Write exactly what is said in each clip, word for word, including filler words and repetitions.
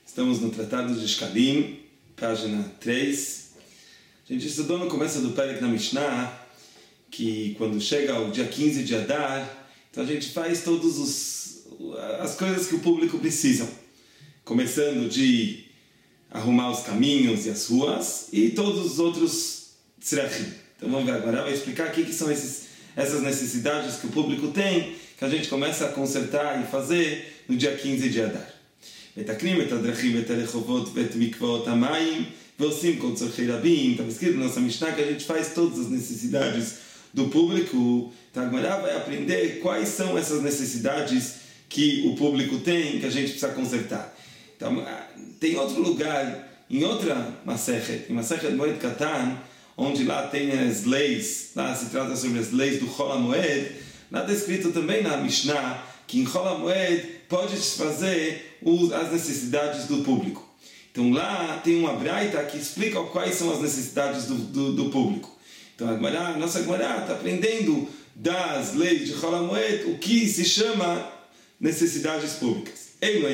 Estamos no Tratado de Shkalim, página três. A gente estudou no começo do Perek na Mishnah que quando chega o dia quinze de Adar, então a gente faz todas as coisas que o público precisa. Começando de arrumar os caminhos e as ruas e todos os outros tzrachim. Então vamos ver agora, vai explicar o que são esses, essas necessidades que o público tem, que a gente começa a consertar e fazer no dia quinze de Adar. מתקנים את הדרכים ואת הרחובות ואת מקוואות המים ועושים כל צורכי רבים. Está escrito na nossa Mishnah que a gente faz todas as necessidades do público. Então a Gemara vai aprender quais são essas necessidades que o público tem, que a gente precisa consertar. Então tem outro lugar, em outra Masechet, em Masechet Moed Katan, onde lá tem as leis, lá se trata sobre as leis do Chol HaMoed, lá está escrito também na Mishnah que em Chol HaMoed pode desfazer as necessidades do público. Então lá tem uma braita que explica quais são as necessidades do, do, do público. Então a, Gemara, a nossa Gemara está aprendendo das leis de Chol HaMoed o que se chama necessidades públicas.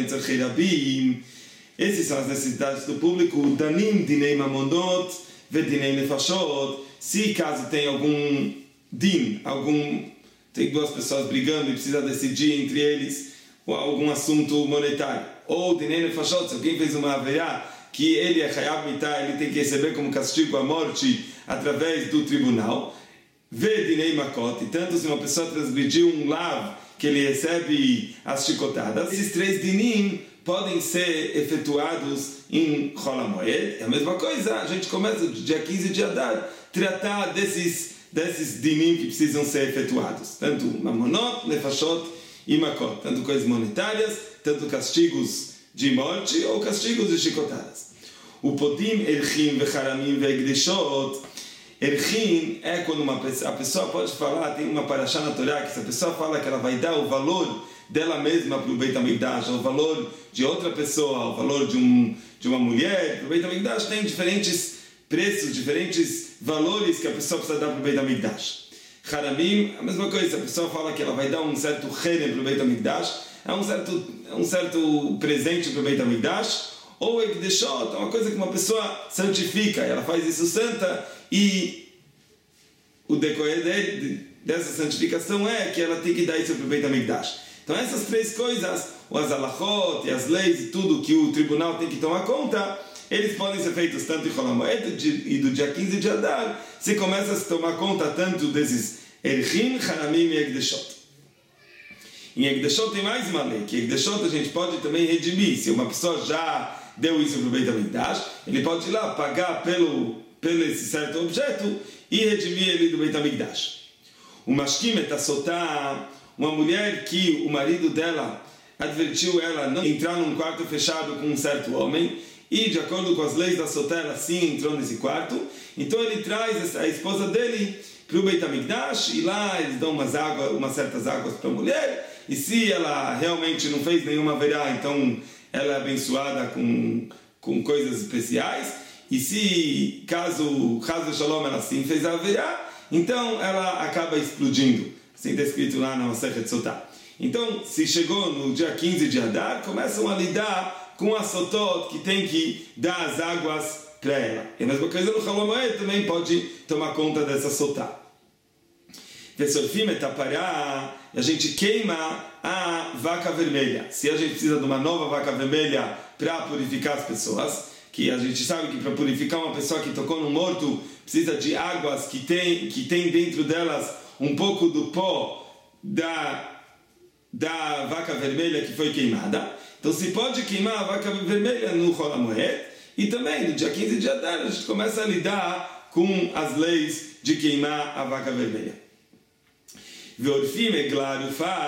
Essas são as necessidades do público. Danim dinei mamonot vedinei nefashot. Se caso tem algum din, algum, tem duas pessoas brigando e precisa decidir entre eles ou algum assunto monetário, ou dinei nefashot, se alguém fez uma averá que ele é chayab mitah, ele tem que receber como castigo a morte através do tribunal, ve dinei makot, e tanto se uma pessoa transgrediu um lav que ele recebe as chicotadas, esses três dinim podem ser efetuados em Chol HaMoed. É a mesma coisa, a gente começa no dia quinze de Adar tratar desses, desses dinim que precisam ser efetuados, tanto mamonot, nefashot e makot, tanto coisas monetárias, tanto castigos de morte ou castigos de chicotadas. O podim erchim vecharamim veegdeshot. Erchim é quando uma pessoa, a pessoa pode falar, tem uma parashá na Torá que se a pessoa fala que ela vai dar o valor dela mesma para o Beit HaMikdash, o valor de outra pessoa, o valor de, um, de uma mulher, para o Beit HaMikdash tem diferentes preços, diferentes valores que a pessoa precisa dar para o Beit HaMikdash. Haramim, a mesma coisa, a pessoa fala que ela vai dar um certo herem para o Beit HaMikdash, é um certo, é um certo presente para o Beit HaMikdash, ou Ekdeshot, é uma coisa que uma pessoa santifica, ela faz isso santa, e o decorrer de, dessa santificação é que ela tem que dar isso para o Beit HaMikdash. Então essas três coisas, as halachot e as leis e tudo que o tribunal tem que tomar conta, eles podem ser feitos tanto em Chol HaMoed e do dia quinze de Adar, se começa a se tomar conta tanto desses Erchim, Haramim e Ekdeshot. Em Ekdeshot tem mais uma lei, que Ekdeshot a gente pode também redimir. Se uma pessoa já deu isso para o Beit HaMikdash, ele pode ir lá pagar pelo, pelo esse certo objeto e redimir ele do Beit HaMikdash. O Mashkim etasotá, uma mulher que o marido dela advertiu ela não entrar num quarto fechado com um certo homem, e de acordo com as leis da Sotá, ela sim entrou nesse quarto, então ele traz a esposa dele para o Beit HaMikdash, e lá eles dão umas, águas, umas certas águas para a mulher, e se ela realmente não fez nenhuma verá, então ela é abençoada com, com coisas especiais, e se caso, caso Shalom ela sim fez a verá, então ela acaba explodindo, assim está escrito lá na Masechet Sotá. Então, se chegou no dia quinze de Adar, começam a lidar com a sotot que tem que dar as águas para ela. E a mesma coisa no Chol HaMoed também pode tomar conta dessa sotá. Vesorfim etapará, a gente queima a vaca vermelha. Se a gente precisa de uma nova vaca vermelha para purificar as pessoas, que a gente sabe que para purificar uma pessoa que tocou no morto, precisa de águas que tem, que tem dentro delas um pouco do pó da, da vaca vermelha que foi queimada. Então se pode queimar a vaca vermelha no Chol HaMoed, e também no dia quinze de Adar a gente começa a lidar com as leis de queimar a vaca vermelha. Veorfim é claro,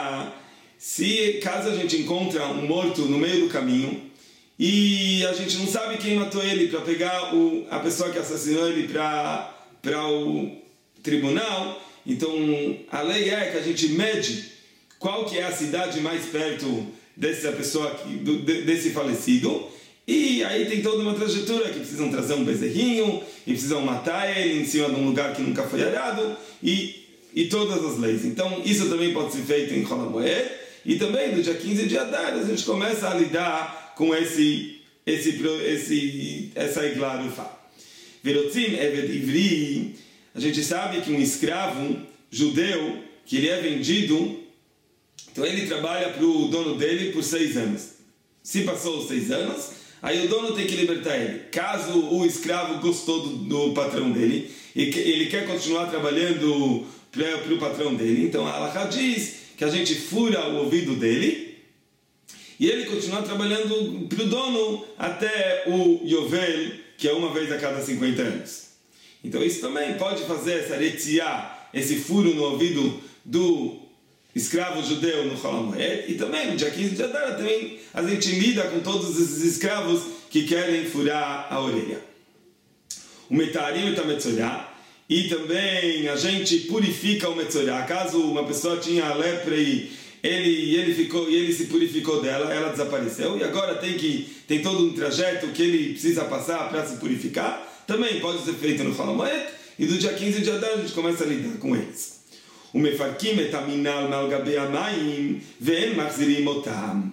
se caso a gente encontra um morto no meio do caminho e a gente não sabe quem matou ele, para pegar o, a pessoa que assassinou ele para para o tribunal, então a lei é que a gente mede qual que é a cidade mais perto dessa pessoa, desse falecido, e aí tem toda uma trajetória que precisam trazer um bezerrinho e precisam matar ele em cima de um lugar que nunca foi arado, e, e todas as leis. Então isso também pode ser feito em Chol HaMoed, e também no dia quinze de Adar a gente começa a lidar com esse esse, esse, essa igla arufá. Verotzim evet ivri, a gente sabe que um escravo judeu, que ele é vendido, então ele trabalha para o dono dele por seis anos. Se passou os seis anos, aí o dono tem que libertar ele. Caso o escravo gostou do, do patrão dele, e que, ele quer continuar trabalhando para o patrão dele, então a Halachá diz que a gente fura o ouvido dele, e ele continua trabalhando para o dono até o Yovel, que é uma vez a cada cinquenta anos. Então isso também pode fazer essa retiar, esse furo no ouvido do escravo judeu no Chol HaMoed, e também no dia quinze de Adar também a gente lida com todos esses escravos que querem furar a orelha. O metarim e o metzorá, e também a gente purifica o metzorá. Caso uma pessoa tinha lepra e ele, ele, ficou, e ele se purificou dela, ela desapareceu, e agora tem, que, tem todo um trajeto que ele precisa passar para se purificar, também pode ser feito no Chol HaMoed, e do dia quinze de Adar a gente começa a lidar com eles. O mefarkim et aminal mal gabe amayim ve'en machzirim otam.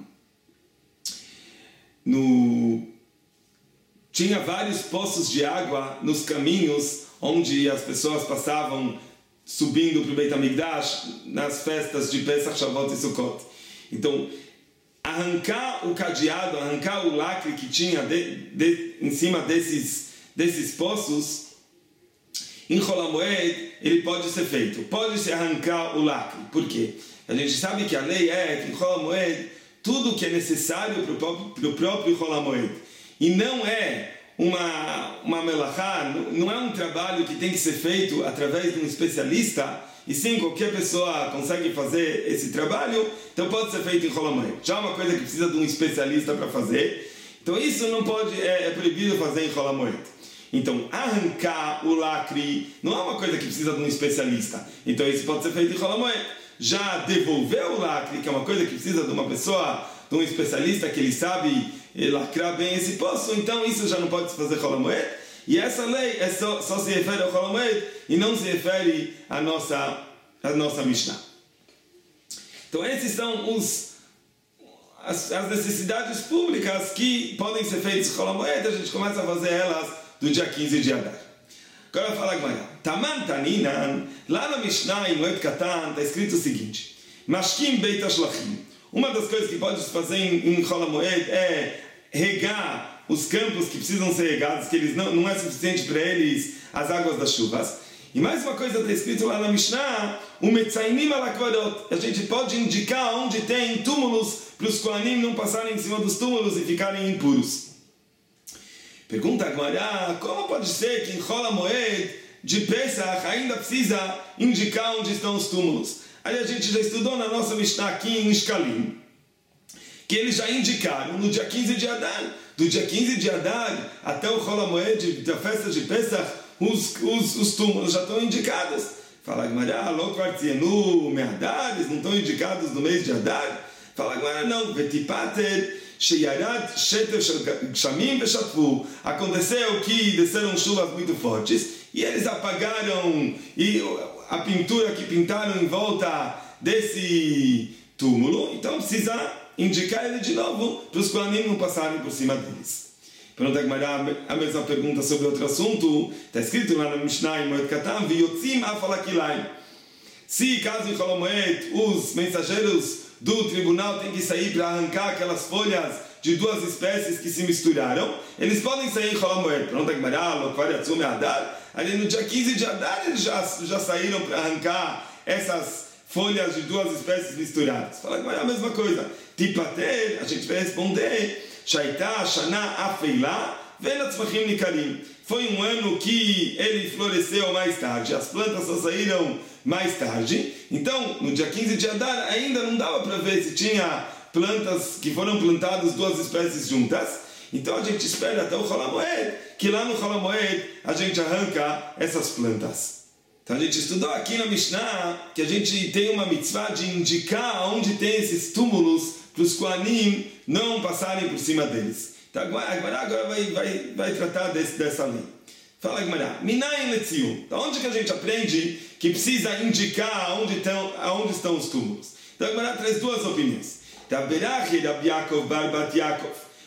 No tinha vários poços de água nos caminhos onde as pessoas passavam subindo para o Beit HaMikdash nas festas de Pesach, Shavuot e Sukkot. Então, arrancar o cadeado, arrancar o lacre que tinha de, de, em cima desses, desses poços, em Chol HaMoed, ele pode ser feito. Pode-se arrancar o lacre. Por quê? A gente sabe que a lei é que em Chol HaMoed, tudo que é necessário para o próprio, para o próprio Chol HaMoed, e não é uma, uma melachá, não é um trabalho que tem que ser feito através de um especialista, e sim, qualquer pessoa consegue fazer esse trabalho, então pode ser feito em Chol HaMoed. Já é uma coisa que precisa de um especialista para fazer, então isso não pode, é, é proibido fazer em Chol HaMoed. Então, arrancar o lacre não é uma coisa que precisa de um especialista. Então, isso pode ser feito em Chol HaMoed. Já devolver o lacre, que é uma coisa que precisa de uma pessoa, de um especialista que ele sabe lacrar bem esse poço, então isso já não pode se fazer Chol HaMoed. E essa lei é só, só se refere ao Chol HaMoed e não se refere à nossa, à nossa Mishnah. Então, esses são os, as, as necessidades públicas que podem ser feitas em Chol HaMoed. A gente começa a fazer elas do dia quinze de Adar. Agora fala a Gemara. Taman taninan, lá na Mishnah, em Moed Katan, está escrito o seguinte: Mashkim beit hashlachim. Uma das coisas que pode fazer em, em Chol HaMoed é regar os campos que precisam ser regados, que eles não, não é suficiente para eles as águas das chuvas. E mais uma coisa está escrito lá na Mishnah, o metzainim alakvarot. A gente pode indicar onde tem túmulos para os kohanim não passarem em cima dos túmulos e ficarem impuros. Pergunta agora, como pode ser que em Chol HaMoed de Pesach ainda precisa indicar onde estão os túmulos? Aí a gente já estudou na nossa Mishnah aqui em Shkalim, que eles já indicaram no dia quinze de Adar. Do dia quinze de Adar até o Chol HaMoed da festa de Pesach, os, os, os túmulos já estão indicados. Fala Gemara, louco artienu, meadares, não estão indicados no mês de Adar? Fala Gemara, não, vetipater. Aconteceu que desceram chuvas muito fortes e eles apagaram e a pintura que pintaram em volta desse túmulo, então precisa indicar ele de novo para os kohanim não passarem por cima deles. Pergunta a mesma pergunta sobre outro assunto. Está escrito lá na Mishnah em Moed Katan, V'yotzim afalakilaim. Se caso em Chol HaMoed os mensageiros do tribunal tem que sair para arrancar aquelas folhas de duas espécies que se misturaram, eles podem sair em Chol HaMoed. Pronto, ali no dia quinze de Adar eles já, já saíram para arrancar essas folhas de duas espécies misturadas. Fala que é a mesma coisa. Tipater, a gente vai responder, Shaita, Shana, Afeilá, Venatzmachim Nikarim. Foi um ano que ele floresceu mais tarde, as plantas só saíram mais tarde. Então, no dia quinze de Adar, ainda não dava para ver se tinha plantas que foram plantadas duas espécies juntas. Então, a gente espera até o Chol HaMoed, que lá no Chol HaMoed a gente arranca essas plantas. Então, a gente estudou aqui na Mishnah que a gente tem uma mitzvah de indicar onde tem esses túmulos para os kohanim não passarem por cima deles. Então, a Gemara agora vai, vai, vai tratar desse, dessa lei. Fala a Gemara, Minayin Letzion. Da onde que a gente aprende que precisa indicar aonde estão, aonde estão os túmulos? Então a Gemara traz duas opiniões. Taberachi Rabi Yaakov bar Bat Yaakov.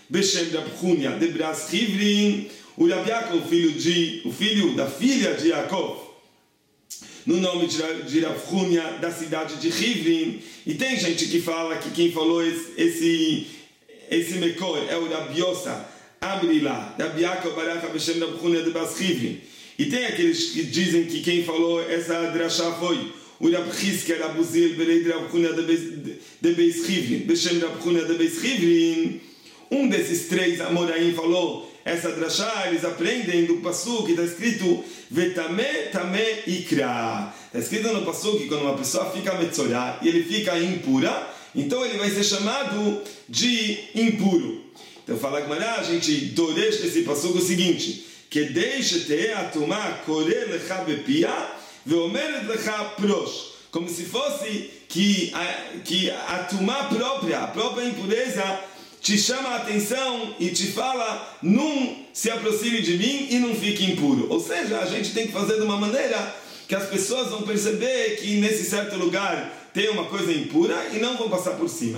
Beshem Rab Hunya de Bras Chivrin, o Rabi Yaakov, filho, de, o filho da filha de Yaakov, no nome de Rab Hunya, da cidade de Chivrin. E tem gente que fala que quem falou esse, esse, esse Mekor é o Rabi Yosa Amrilá, Rabi Yaakov Barach Beshem Rab Hunya de Bras Chivrin. E tem aqueles que dizem que quem falou essa drachá foi o Rab Chizkiah Rab Uziel Berei de Rab Hunya de Beis Chivrin, Beshem Rab Hunya de Beis Chivrin. Um desses três Amoraim falou essa drachá, eles aprendem do Pasuk que está escrito Vetameh Tameh Ikra. Está escrito no Pasuk que quando uma pessoa fica metzorá e ele fica impura, então ele vai ser chamado de impuro. Então fala que a gente doreja desse Pasuk o seguinte, que deixe te atumá kore lecha bepia veomeret lecha prosh, como se fosse que a, que a tumá própria, a própria impureza te chama a atenção e te fala, não se aproxime de mim e não fique impuro. Ou seja, a gente tem que fazer de uma maneira que as pessoas vão perceber que nesse certo lugar tem uma coisa impura e não vão passar por cima.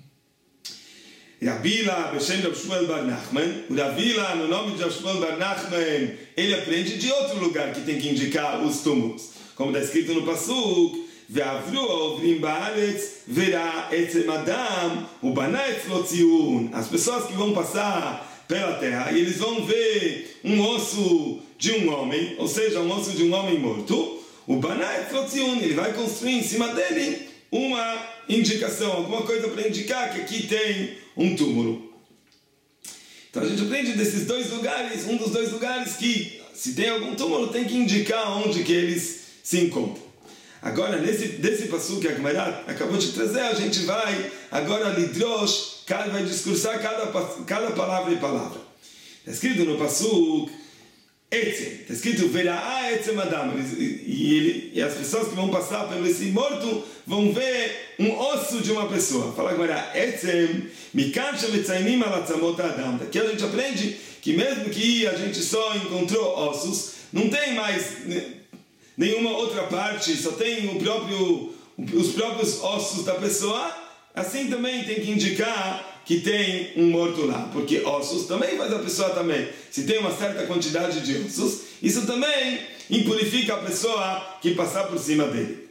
Rabila, Beshem Rab Shmuel Bar Nachman, o Rabila, no nome de Rab Shmuel Bar Nachman, ele aprende de outro lugar que tem que indicar os túmulos. Como está escrito no Pasuk, Ve'avru ovrim ba'aretz verá etzem adam u'bana etzlo tzion. As pessoas que vão passar pela terra e eles vão ver um osso de um homem, ou seja, um osso de um homem morto, u'bana etzlo tzion, ele vai construir em cima dele uma indicação, alguma coisa para indicar que aqui tem um túmulo. Então a gente aprende desses dois lugares, um dos dois lugares que se tem algum túmulo tem que indicar onde que eles se encontram. Agora, nesse desse passuco que a Gemara acabou de trazer, a gente vai agora lidrosh, cada vai discursar cada, cada palavra e palavra. Está escrito no passuco, etzem, está escrito verá etzem adam, e, ele, e as pessoas que vão passar pelo esse morto vão ver um osso de uma pessoa. Fala agora, etzem, mikan shemetzainim alatzamot adam. Daqui a gente aprende que mesmo que a gente só encontrou ossos, não tem mais nenhuma outra parte, só tem o próprio, os próprios ossos da pessoa, assim também tem que indicar que tem um morto lá, porque ossos também faz a pessoa também. Se tem uma certa quantidade de ossos, isso também impurifica a pessoa que passar por cima dele.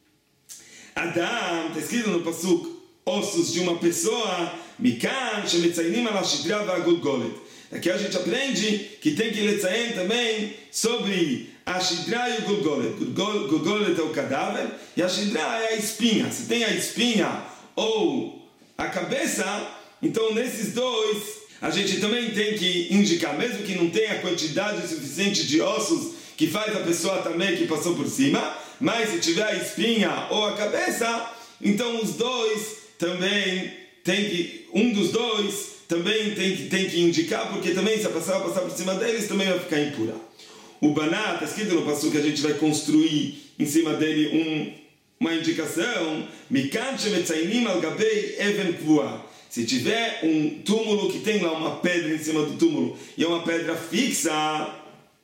Adam, está escrito no pasuk, ossos de uma pessoa, mikan shemetzainim ala shidra va'gulgolet. Aqui a gente aprende que tem que letzayen também sobre a shidra e o gulgolet. Gulgolet é o cadáver e a shidra é a espinha. Se tem a espinha ou a cabeça, então nesses dois a gente também tem que indicar, mesmo que não tenha a quantidade suficiente de ossos que faz a pessoa também que passou por cima, mas se tiver a espinha ou a cabeça, então os dois também tem que, um dos dois também tem que, tem que indicar, porque também se a pessoa passar por cima deles, também vai ficar impura. O baná, está escrito no passo que a gente vai construir em cima dele um, uma indicação, mikan shemetzainim al gabei even kvua. Se tiver um túmulo que tem lá uma pedra em cima do túmulo, e é uma pedra fixa,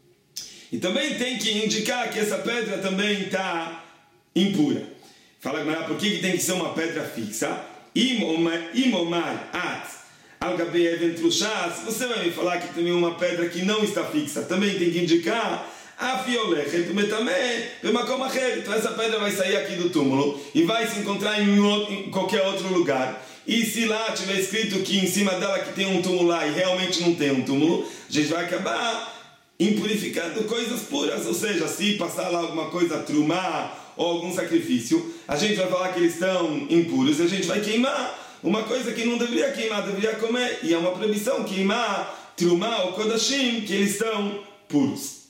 e também tem que indicar que essa pedra também está impura. Fala, por que, que tem que ser uma pedra fixa? Imomar at al-gabei even trushá. Se você vai me falar que tem uma pedra que não está fixa, também tem que indicar a fiolechet metamé bemakom acher. Então essa pedra vai sair aqui do túmulo e vai se encontrar em, outro, em qualquer outro lugar. E se lá tiver escrito que em cima dela que tem um túmulo lá e realmente não tem um túmulo, a gente vai acabar impurificando coisas puras. Ou seja, se passar lá alguma coisa, trumar ou algum sacrifício, a gente vai falar que eles estão impuros e a gente vai queimar uma coisa que não deveria queimar, deveria comer. E é uma proibição queimar trumá ou kodashim, que eles estão puros.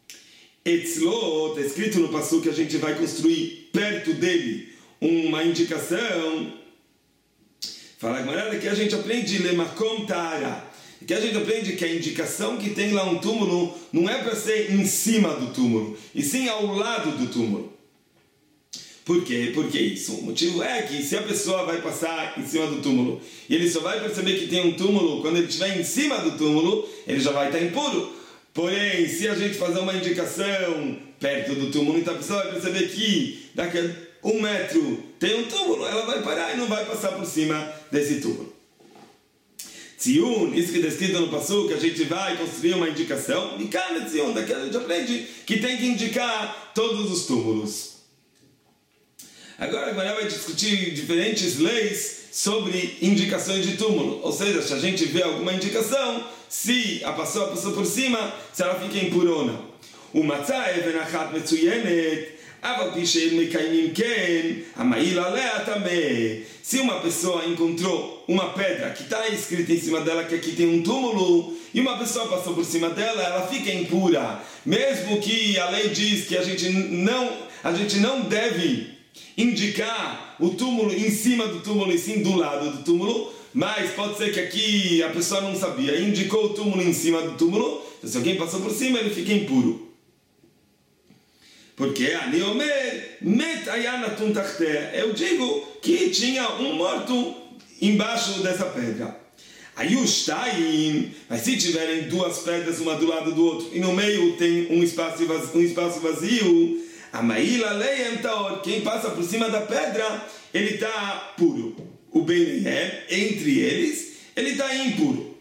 Etzlo, está escrito no passuco que a gente vai construir perto dele uma indicação. Fala Gemara que a gente aprende lemakom ta'ara, que a gente aprende que a indicação que tem lá um túmulo não é para ser em cima do túmulo, e sim ao lado do túmulo. Por quê? Por que isso? O motivo é que se a pessoa vai passar em cima do túmulo e ele só vai perceber que tem um túmulo quando ele estiver em cima do túmulo, ele já vai estar impuro. Porém, se a gente fazer uma indicação perto do túmulo, então a pessoa vai perceber que daqui a um metro tem um túmulo, ela vai parar e não vai passar por cima desse túmulo. Tzion, isso que está escrito no Passuco, que a gente vai construir uma indicação. Mikam Tzion, daquela a gente aprende que tem que indicar todos os túmulos. Agora a Gemara vai discutir diferentes leis sobre indicações de túmulo. Ou seja, se a gente vê alguma indicação, se a pessoa passou por cima, se ela fica impura ou não. O matzah even achat metzuyenet, aval pi she'en mekayimim ken, ha'ma'il alea tameh. Se uma pessoa encontrou uma pedra que está escrita em cima dela que aqui tem um túmulo, e uma pessoa passou por cima dela, ela fica impura. Mesmo que a lei diz que a gente não, a gente não deve indicar o túmulo em cima do túmulo e sim do lado do túmulo, mas pode ser que aqui a pessoa não sabia, indicou o túmulo em cima do túmulo, então se alguém passou por cima, ele fica impuro. Porque Ani Omer, Met Ayanatun Tachteh, eu digo que tinha um morto embaixo dessa pedra. Ayushtaim, mas se tiverem duas pedras, uma do lado do outro, e no meio tem um espaço vazio, um espaço vazio, a Maíla Leiem Taor, quem passa por cima da pedra, ele está puro. O Benehem, entre eles, ele está impuro.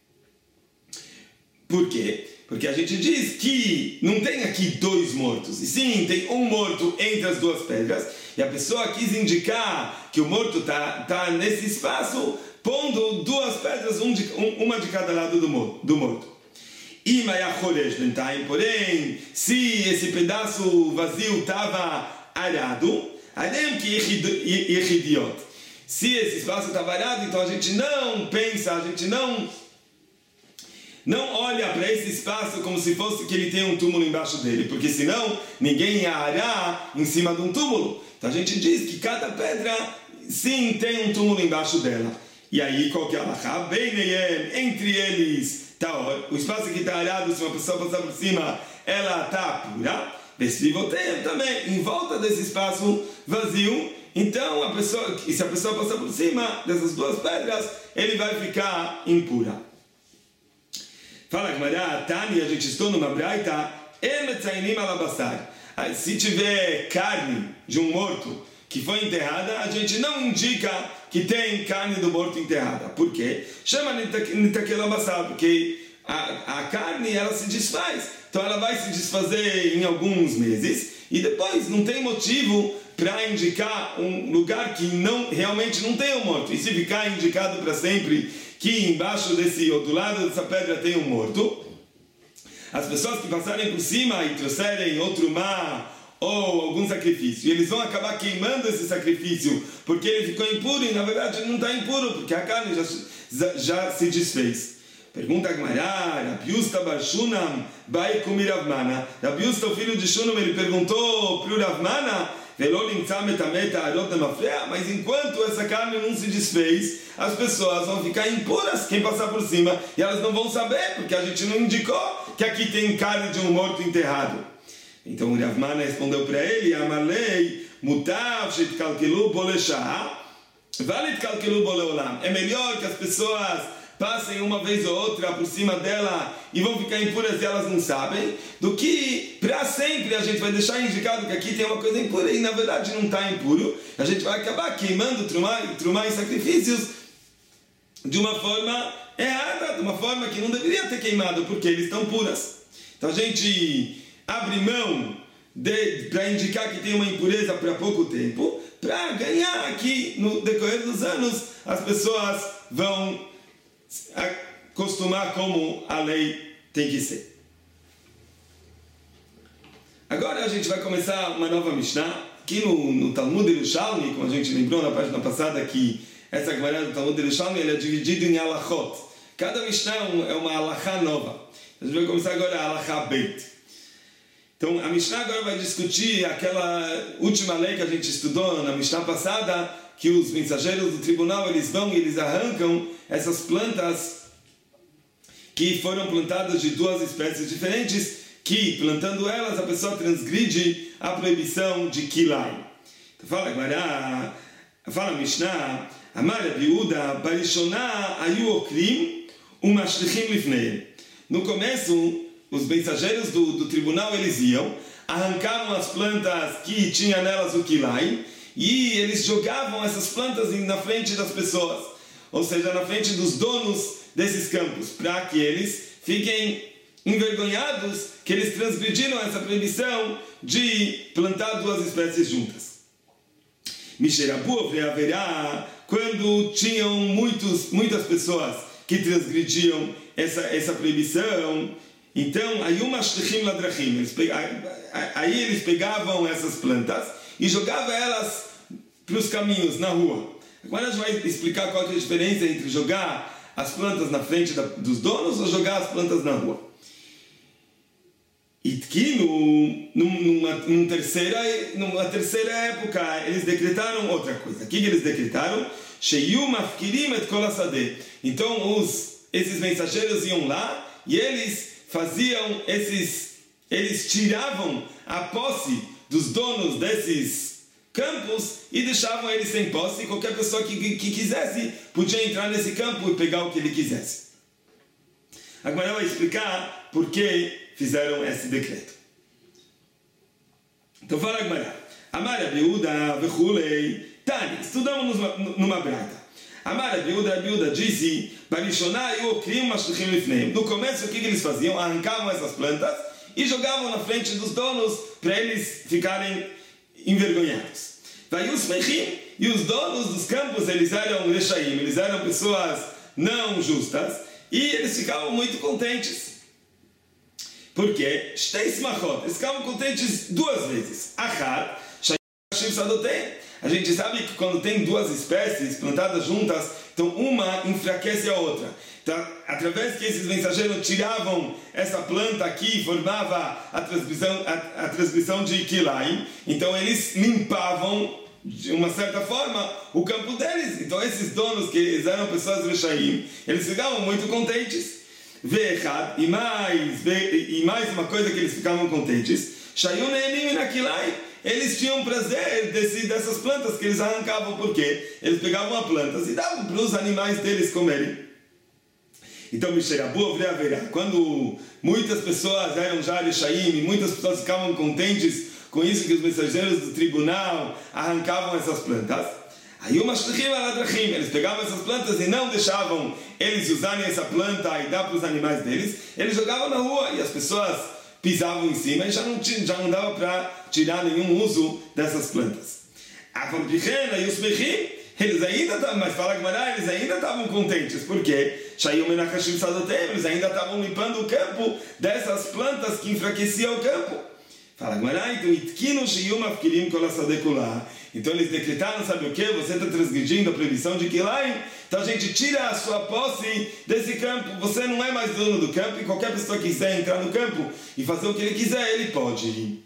Por quê? Porque a gente diz que não tem aqui dois mortos, e sim, tem um morto entre as duas pedras, e a pessoa quis indicar que o morto está tá nesse espaço, pondo duas pedras, um de, um, uma de cada lado do, do morto. Porém, se esse pedaço vazio estava arado, se esse espaço estava arado, então a gente não pensa, a gente não, não olha para esse espaço como se fosse que ele tem um túmulo embaixo dele, porque senão ninguém ia arar em cima de um túmulo. Então a gente diz que cada pedra, sim, tem um túmulo embaixo dela. E aí, qual que é a alahá? Beineyem, entre eles, Taor, o espaço que está arado, se uma pessoa passar por cima, ela está pura. Veslivoteiem também, em volta desse espaço vazio, então, a pessoa, e se a pessoa passar por cima dessas duas pedras, ele vai ficar impura. Fala, Gemara, Tani, a gente estou numa braita, emetzainim alabassar. Se tiver carne de um morto que foi enterrada, a gente não indica que tem carne do morto enterrada. Por quê? Chama nitaquelabassar, porque a, a carne, ela se desfaz. Então ela vai se desfazer em alguns meses e depois não tem motivo para indicar um lugar que não, realmente não tem um morto. E se ficar indicado para sempre que embaixo desse, ou do lado dessa pedra tem um morto, as pessoas que passarem por cima e trouxerem outro mar ou algum sacrifício, e eles vão acabar queimando esse sacrifício porque ele ficou impuro e na verdade ele não está impuro porque a carne já, já, já se desfez. Pergunta a Gemara, Rabiusta bar Shunam vai comer Ravmana. Rabiusta, o filho de Shunam, ele perguntou para o Ravmana, mas enquanto essa carne não se desfez, as pessoas vão ficar impuras, quem passar por cima, e elas não vão saber, porque a gente não indicou que aqui tem carne de um morto enterrado. Então o Ravmana respondeu para ele, Amalei, mutav shitkalkelu boleshah, vale tkalkelu boleolam. É melhor que as pessoas passem uma vez ou outra por cima dela e vão ficar impuras e elas não sabem, do que para sempre a gente vai deixar indicado que aqui tem uma coisa impura e na verdade não está impuro. A gente vai acabar queimando trumá, trumá e sacrifícios de uma forma errada, de uma forma que não deveria ter queimado, porque eles estão puras. Então a gente abre mão para indicar que tem uma impureza para pouco tempo, para ganhar aqui no decorrer dos anos as pessoas vão acostumar como a lei tem que ser. Agora a gente vai começar uma nova Mishnah aqui no, no Talmud Yerushalmi, como a gente lembrou na página passada que essa Gemara do Talmud Yerushalmi ele é dividido em alachot. Cada Mishnah é uma alachá nova. A gente vai começar agora a alachá beit. Então a Mishnah agora vai discutir aquela última lei que a gente estudou na Mishnah passada, que os mensageiros do tribunal eles vão e eles arrancam essas plantas que foram plantadas de duas espécies diferentes, que plantando elas a pessoa transgride a proibição de kilai. Então fala agora, fala Mishnah, Amar Yehuda, Barishonah ayu okrim umashlichim lifnei. No começo, os mensageiros do, do tribunal eles iam, arrancavam as plantas que tinha nelas o kilai, e eles jogavam essas plantas na frente das pessoas, ou seja, na frente dos donos desses campos, para que eles fiquem envergonhados que eles transgrediram essa proibição de plantar duas espécies juntas. Misherabu haverá quando tinham muitos, muitas pessoas que transgrediam essa, essa proibição, então aí uma shlichim ladrachim, aí eles pegavam essas plantas e jogavam elas para os caminhos, na rua. Agora a gente vai explicar qual é a diferença entre jogar as plantas na frente da, dos donos ou jogar as plantas na rua. E que no, numa, numa, terceira, numa terceira época eles decretaram outra coisa. O que eles decretaram? Então os, esses mensageiros iam lá e eles faziam esses, eles tiravam a posse dos donos desses campos e deixavam eles sem posse, e qualquer pessoa que, que, que quisesse podia entrar nesse campo e pegar o que ele quisesse. Agora eu vou explicar por que fizeram esse decreto. Então fala Agmará. Amar Rabi Yehuda vechulei Tani, estudamos numa, numa braita. Amar Rabi Yehuda, Rabi Yehuda disse, Barishoná eu crio uma shlichim lifneim. No começo o que eles faziam? Arrancavam essas plantas e jogavam na frente dos donos para eles ficarem envergonhados. Vai os mechim, e os donos dos campos, eles eram rechaim, eles eram pessoas não justas, e eles ficavam muito contentes. Por quê? Eles ficavam contentes duas vezes. Achar, a gente sabe que quando tem duas espécies plantadas juntas, então uma enfraquece a outra. Então, através que esses mensageiros tiravam essa planta aqui, formava a transgressão, a, a transgressão de Kilaim, então eles limpavam, de uma certa forma, o campo deles. Então esses donos, que eles eram pessoas rechaim, eles ficavam muito contentes. Ve'echad, e mais, e mais uma coisa que eles ficavam contentes, Shayun Enim Nakilaim, eles tinham prazer desse, dessas plantas que eles arrancavam, porque eles pegavam as plantas e davam para os animais deles comerem. Então, Misherabu haverá, quando muitas pessoas eram já rechaim, e muitas pessoas ficavam contentes com isso, que os mensageiros do tribunal arrancavam essas plantas, aí uma shlichim aladrachim, eles pegavam essas plantas e não deixavam eles usarem essa planta e dar para os animais deles, eles jogavam na rua e as pessoas pisavam em cima e já não, tinha, já não dava para tirar nenhum uso dessas plantas. A fampichena e os mechim, eles ainda estavam, mas fala Agmará, eles ainda estavam contentes, porque eles ainda estavam limpando o campo dessas plantas que enfraqueciam o campo. Fala Agmará, então itkinu sheyum afkirim kol hasadeh. Então eles decretaram, sabe o que? Você está transgredindo a proibição de Kilaim, então a gente tira a sua posse desse campo. Você não é mais dono do campo, e qualquer pessoa que quiser entrar no campo e fazer o que ele quiser, ele pode.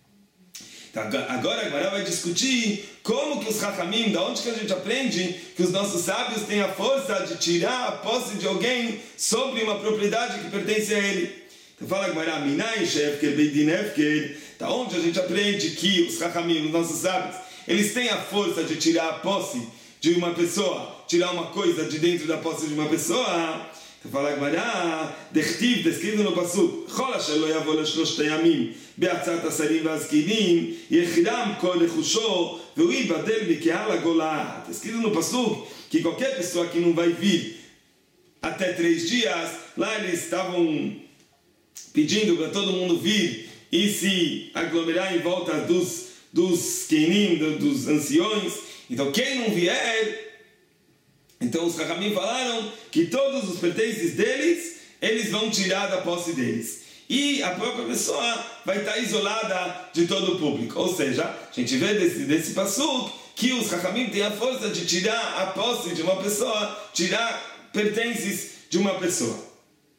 Então, agora a Agmará vai discutir como que os Chachamim, da onde que a gente aprende que os nossos sábios têm a força de tirar a posse de alguém sobre uma propriedade que pertence a ele. Então fala Agmará, Minai Shefker Beidin Efker, da onde a gente aprende que os Chachamim, os nossos sábios, eles têm a força de tirar a posse de uma pessoa, tirar uma coisa de dentro da posse de uma pessoa. Então fala Agmará, Dechtiv, descrito no Pasuk, Chol asher lo yavo leshlosh yamim be'atzat asarim v'azkinim yechidam kol lechusho ve'u yibadel mikehal hagolá. Descrito no Pasuk que qualquer pessoa que não vai vir até três dias, lá eles estavam pedindo para todo mundo vir e se aglomerar em volta dos dos Kenim, dos anciões. Então quem não vier, então os Chachamim falaram que todos os pertences deles, eles vão tirar da posse deles. E a própria pessoa vai estar isolada de todo o público. Ou seja, a gente vê desse, desse pasuk que os Chachamim têm a força de tirar a posse de uma pessoa, tirar pertences de uma pessoa.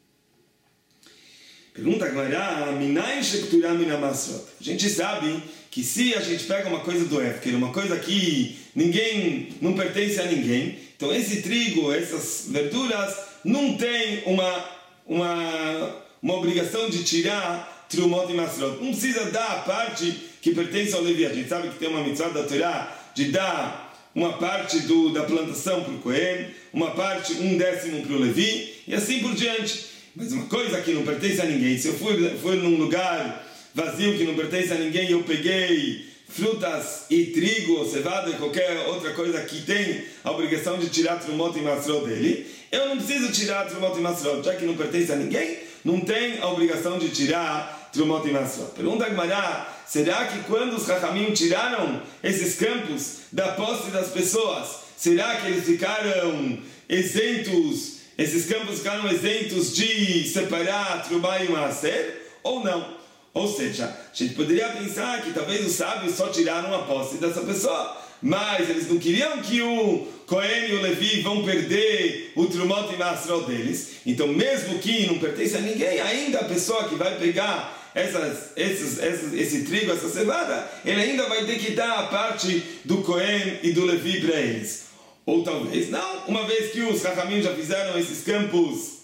Pergunta agora, Minai Shekturah Minamasrot. A gente sabe que se a gente pega uma coisa do Efker, uma coisa que ninguém, não pertence a ninguém, então esse trigo, essas verduras, não tem uma, uma, uma obrigação de tirar Trumot e Masrot. Não precisa dar a parte que pertence ao Levi. A gente sabe que tem uma mitzvah da Torá de dar uma parte do, da plantação para o Cohen, uma parte, um décimo para o Levi, e assim por diante. Mas uma coisa que não pertence a ninguém, se eu fui, fui num lugar vazio que não pertence a ninguém e eu peguei frutas e trigo, ou cevada e qualquer outra coisa que tem a obrigação de tirar Trumot e Masrot dele, eu não preciso tirar Trumot e Masrot, já que não pertence a ninguém, não tem a obrigação de tirar Trumot e Masrot. Pergunta a Gemara, será que quando os Chachamim tiraram esses campos da posse das pessoas, será que eles ficaram isentos, esses campos ficaram isentos de separar Trumah e Maaser, ou não? Ou seja, a gente poderia pensar que talvez os sábios só tiraram a posse dessa pessoa, mas eles não queriam que o Cohen e o Levi vão perder o Trumot e Masrot deles. Então, mesmo que não pertence a ninguém, ainda a pessoa que vai pegar essas, esses, esses, esse trigo, essa cevada, ele ainda vai ter que dar a parte do Cohen e do Levi para eles. Ou talvez não, uma vez que os Chachamim já fizeram esses campos,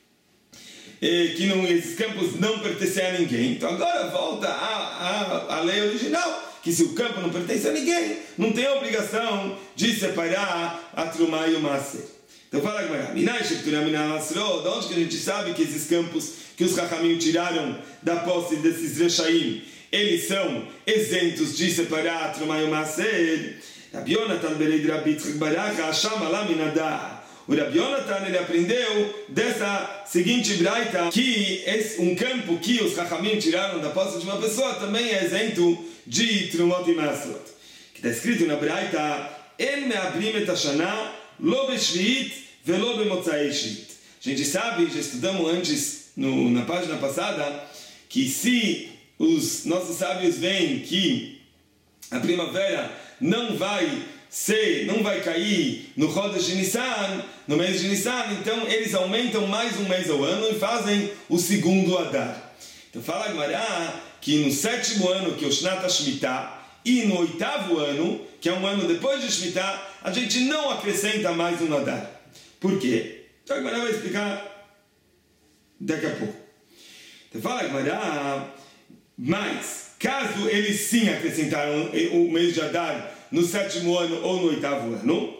eh, que não, esses campos não pertencem a ninguém, então agora volta a, a, a lei original, que se o campo não pertence a ninguém, não tem a obrigação de separar a Trumah e o Maaser. Então fala agora, Minai Shepturah Minai Masrot, de onde que a gente sabe que esses campos que os Chachamim tiraram da posse desses Rechaim, eles são isentos de separar a Trumah e o Maaser? Rabi Yonatan Bereid Rabi Yitzchak Bar Acha Hasham Ala Minadah. O Rabi Yonatan, ele aprendeu dessa seguinte braita, que esse, um campo que os Chachamim tiraram da posse de uma pessoa também é isento de Trumot e Masrot. Que está escrito na braita, En me'abrim et hashana lo beshviit velo bemotzai shviit. A gente sabe, já estudamos antes no, na página passada, que se os nossos sábios veem que a primavera não vai ser, não vai cair no Chodesh de Nissan, no mês de Nissan, então eles aumentam mais um mês ao ano e fazem o segundo Adar. Então fala a Gemara que no sétimo ano, que é o Shnat HaShemitah, e no oitavo ano, que é um ano depois de Shemitah, a gente não acrescenta mais um Adar. Por quê? Então a Gemara vai explicar daqui a pouco. Então fala a Gemara, mas caso eles sim acrescentaram o mês de Adar no sétimo ano ou no oitavo ano,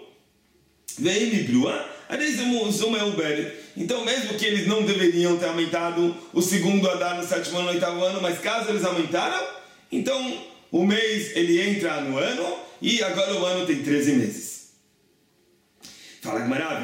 então mesmo que eles não deveriam ter aumentado o segundo Adar no sétimo ano ou no oitavo ano, mas caso eles aumentaram, então o mês ele entra no ano e agora o ano tem treze meses. Fala Gemara,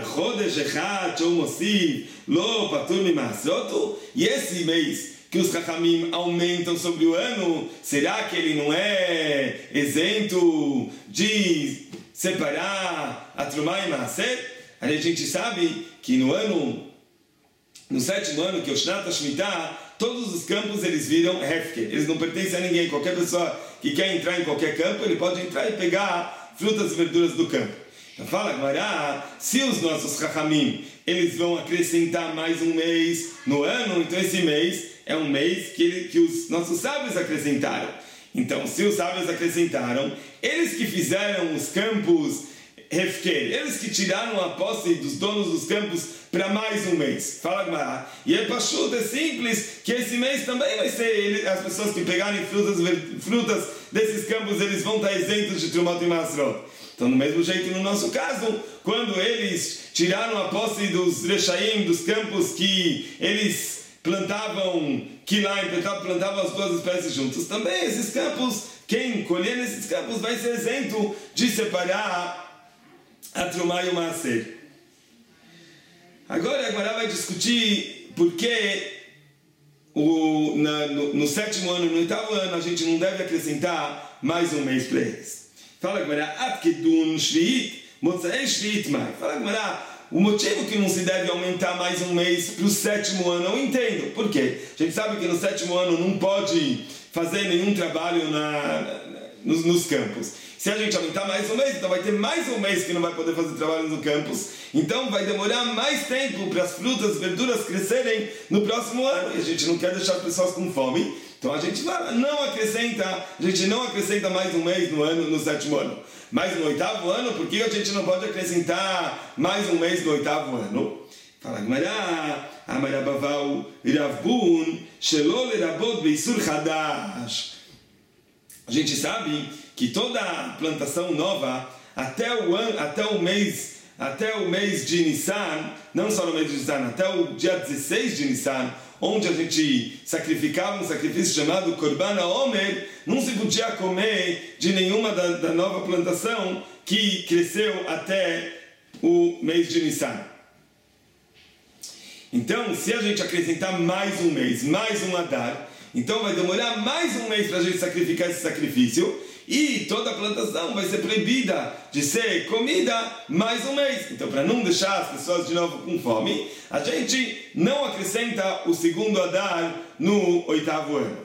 e esse mês que os Chachamim aumentam sobre o ano, será que ele não é isento de separar a Trumah e Maaser? Aí a gente sabe que no ano, no sétimo ano, que é o Shnat HaShemitah, todos os campos eles viram Hefker, eles não pertencem a ninguém. Qualquer pessoa que quer entrar em qualquer campo, ele pode entrar e pegar frutas e verduras do campo. Então fala agora, se os nossos Chachamim eles vão acrescentar mais um mês no ano, então esse mês é um mês que, ele, que os nossos sábios acrescentaram. Então, se os sábios acrescentaram, eles que fizeram os campos Hefker, eles que tiraram a posse dos donos dos campos para mais um mês. Fala Gemara. E é pachuta, é simples, que esse mês também vai ser, ele, as pessoas que pegarem frutas, frutas desses campos, eles vão estar isentos de Trumot e Masrot. Então, do mesmo jeito, no nosso caso, quando eles tiraram a posse dos Rechaim, dos campos que eles plantavam Kilaim, plantavam as duas espécies juntos, também esses campos, quem colher nesses campos vai ser isento de separar a Trumah e o Maaser. Agora a Gemara vai discutir por que o, na, no, no sétimo ano e no oitavo ano a gente não deve acrescentar mais um mês para eles. Fala a Gemara, Atkedun Shviit, Motzei Shviit Mai. Fala a Gemara, o motivo que não se deve aumentar mais um mês para o sétimo ano, eu entendo. Por quê? A gente sabe que no sétimo ano não pode fazer nenhum trabalho na, na, nos, nos campos. Se a gente aumentar mais um mês, então vai ter mais um mês que não vai poder fazer trabalho no campus. Então vai demorar mais tempo para as frutas, verduras crescerem no próximo ano. E a gente não quer deixar as pessoas com fome. Então a gente não acrescenta, a gente não acrescenta mais um mês no ano, no sétimo ano. Mas no oitavo ano, por que a gente não pode acrescentar mais um mês no oitavo ano? Fala Gemara, Amar Abaval Rav Bun, Shelo lerabot beisur chadash. A gente sabe que toda plantação nova, até o, an, até o mês até o mês de Nissan, não só no mês de Nissan, até o dia dezesseis de Nissan, onde a gente sacrificava um sacrifício chamado Korban HaOmer, não se podia comer de nenhuma da, da nova plantação que cresceu até o mês de Nissan. Então, se a gente acrescentar mais um mês, mais um Adar, então vai demorar mais um mês para a gente sacrificar esse sacrifício e toda a plantação vai ser proibida de ser comida mais um mês. Então, para não deixar as pessoas de novo com fome, a gente não acrescenta o segundo Adar no oitavo ano.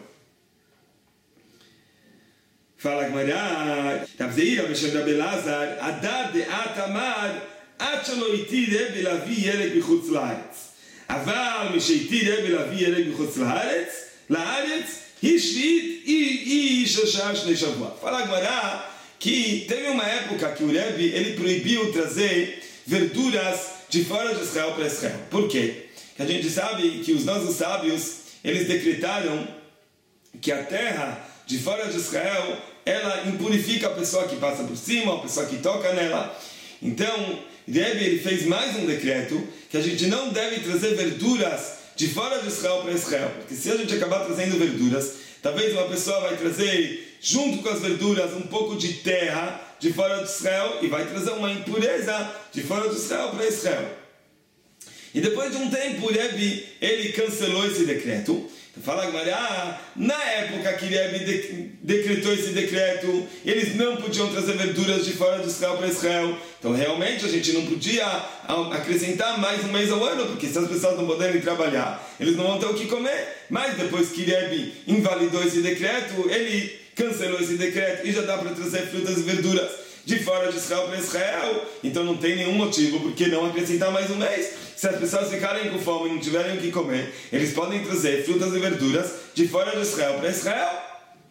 Fala Gemara, Tabzeira, Meshem da Belazar, Adar de Atamar, Achaloiti Rebbe Lavi Yerek Bichutz Laaretz. Aval Misheiti Rebbe Lavi Yerek Bichutz Laaretz, Laaretz, Hishvit e Ishashar Shnei Shavua. Fala Gemara que teve uma época que o Rebbe ele proibiu trazer verduras de fora de Israel para Israel. Por quê? Porque a gente sabe que os nossos sábios eles decretaram que a terra de fora de Israel ela impurifica a pessoa que passa por cima, a pessoa que toca nela. Então, Rebbe ele fez mais um decreto que a gente não deve trazer verduras de fora de Israel para Israel, porque se a gente acabar trazendo verduras, talvez uma pessoa vai trazer junto com as verduras um pouco de terra de fora de Israel e vai trazer uma impureza de fora de Israel para Israel. E depois de um tempo, o Rebbe ele cancelou esse decreto. Fala Gemara, ah, na época que Rebbe de, decretou esse decreto, eles não podiam trazer verduras de fora de Israel para Israel. Então realmente a gente não podia acrescentar mais um mês ao ano, porque se as pessoas não puderem trabalhar, eles não vão ter o que comer. Mas depois que Rebbe invalidou esse decreto, ele cancelou esse decreto e já dá para trazer frutas e verduras de fora de Israel para Israel. Então não tem nenhum motivo por que não acrescentar mais um mês. Se as pessoas ficarem com fome e não tiverem o que comer, eles podem trazer frutas e verduras de fora de Israel para Israel.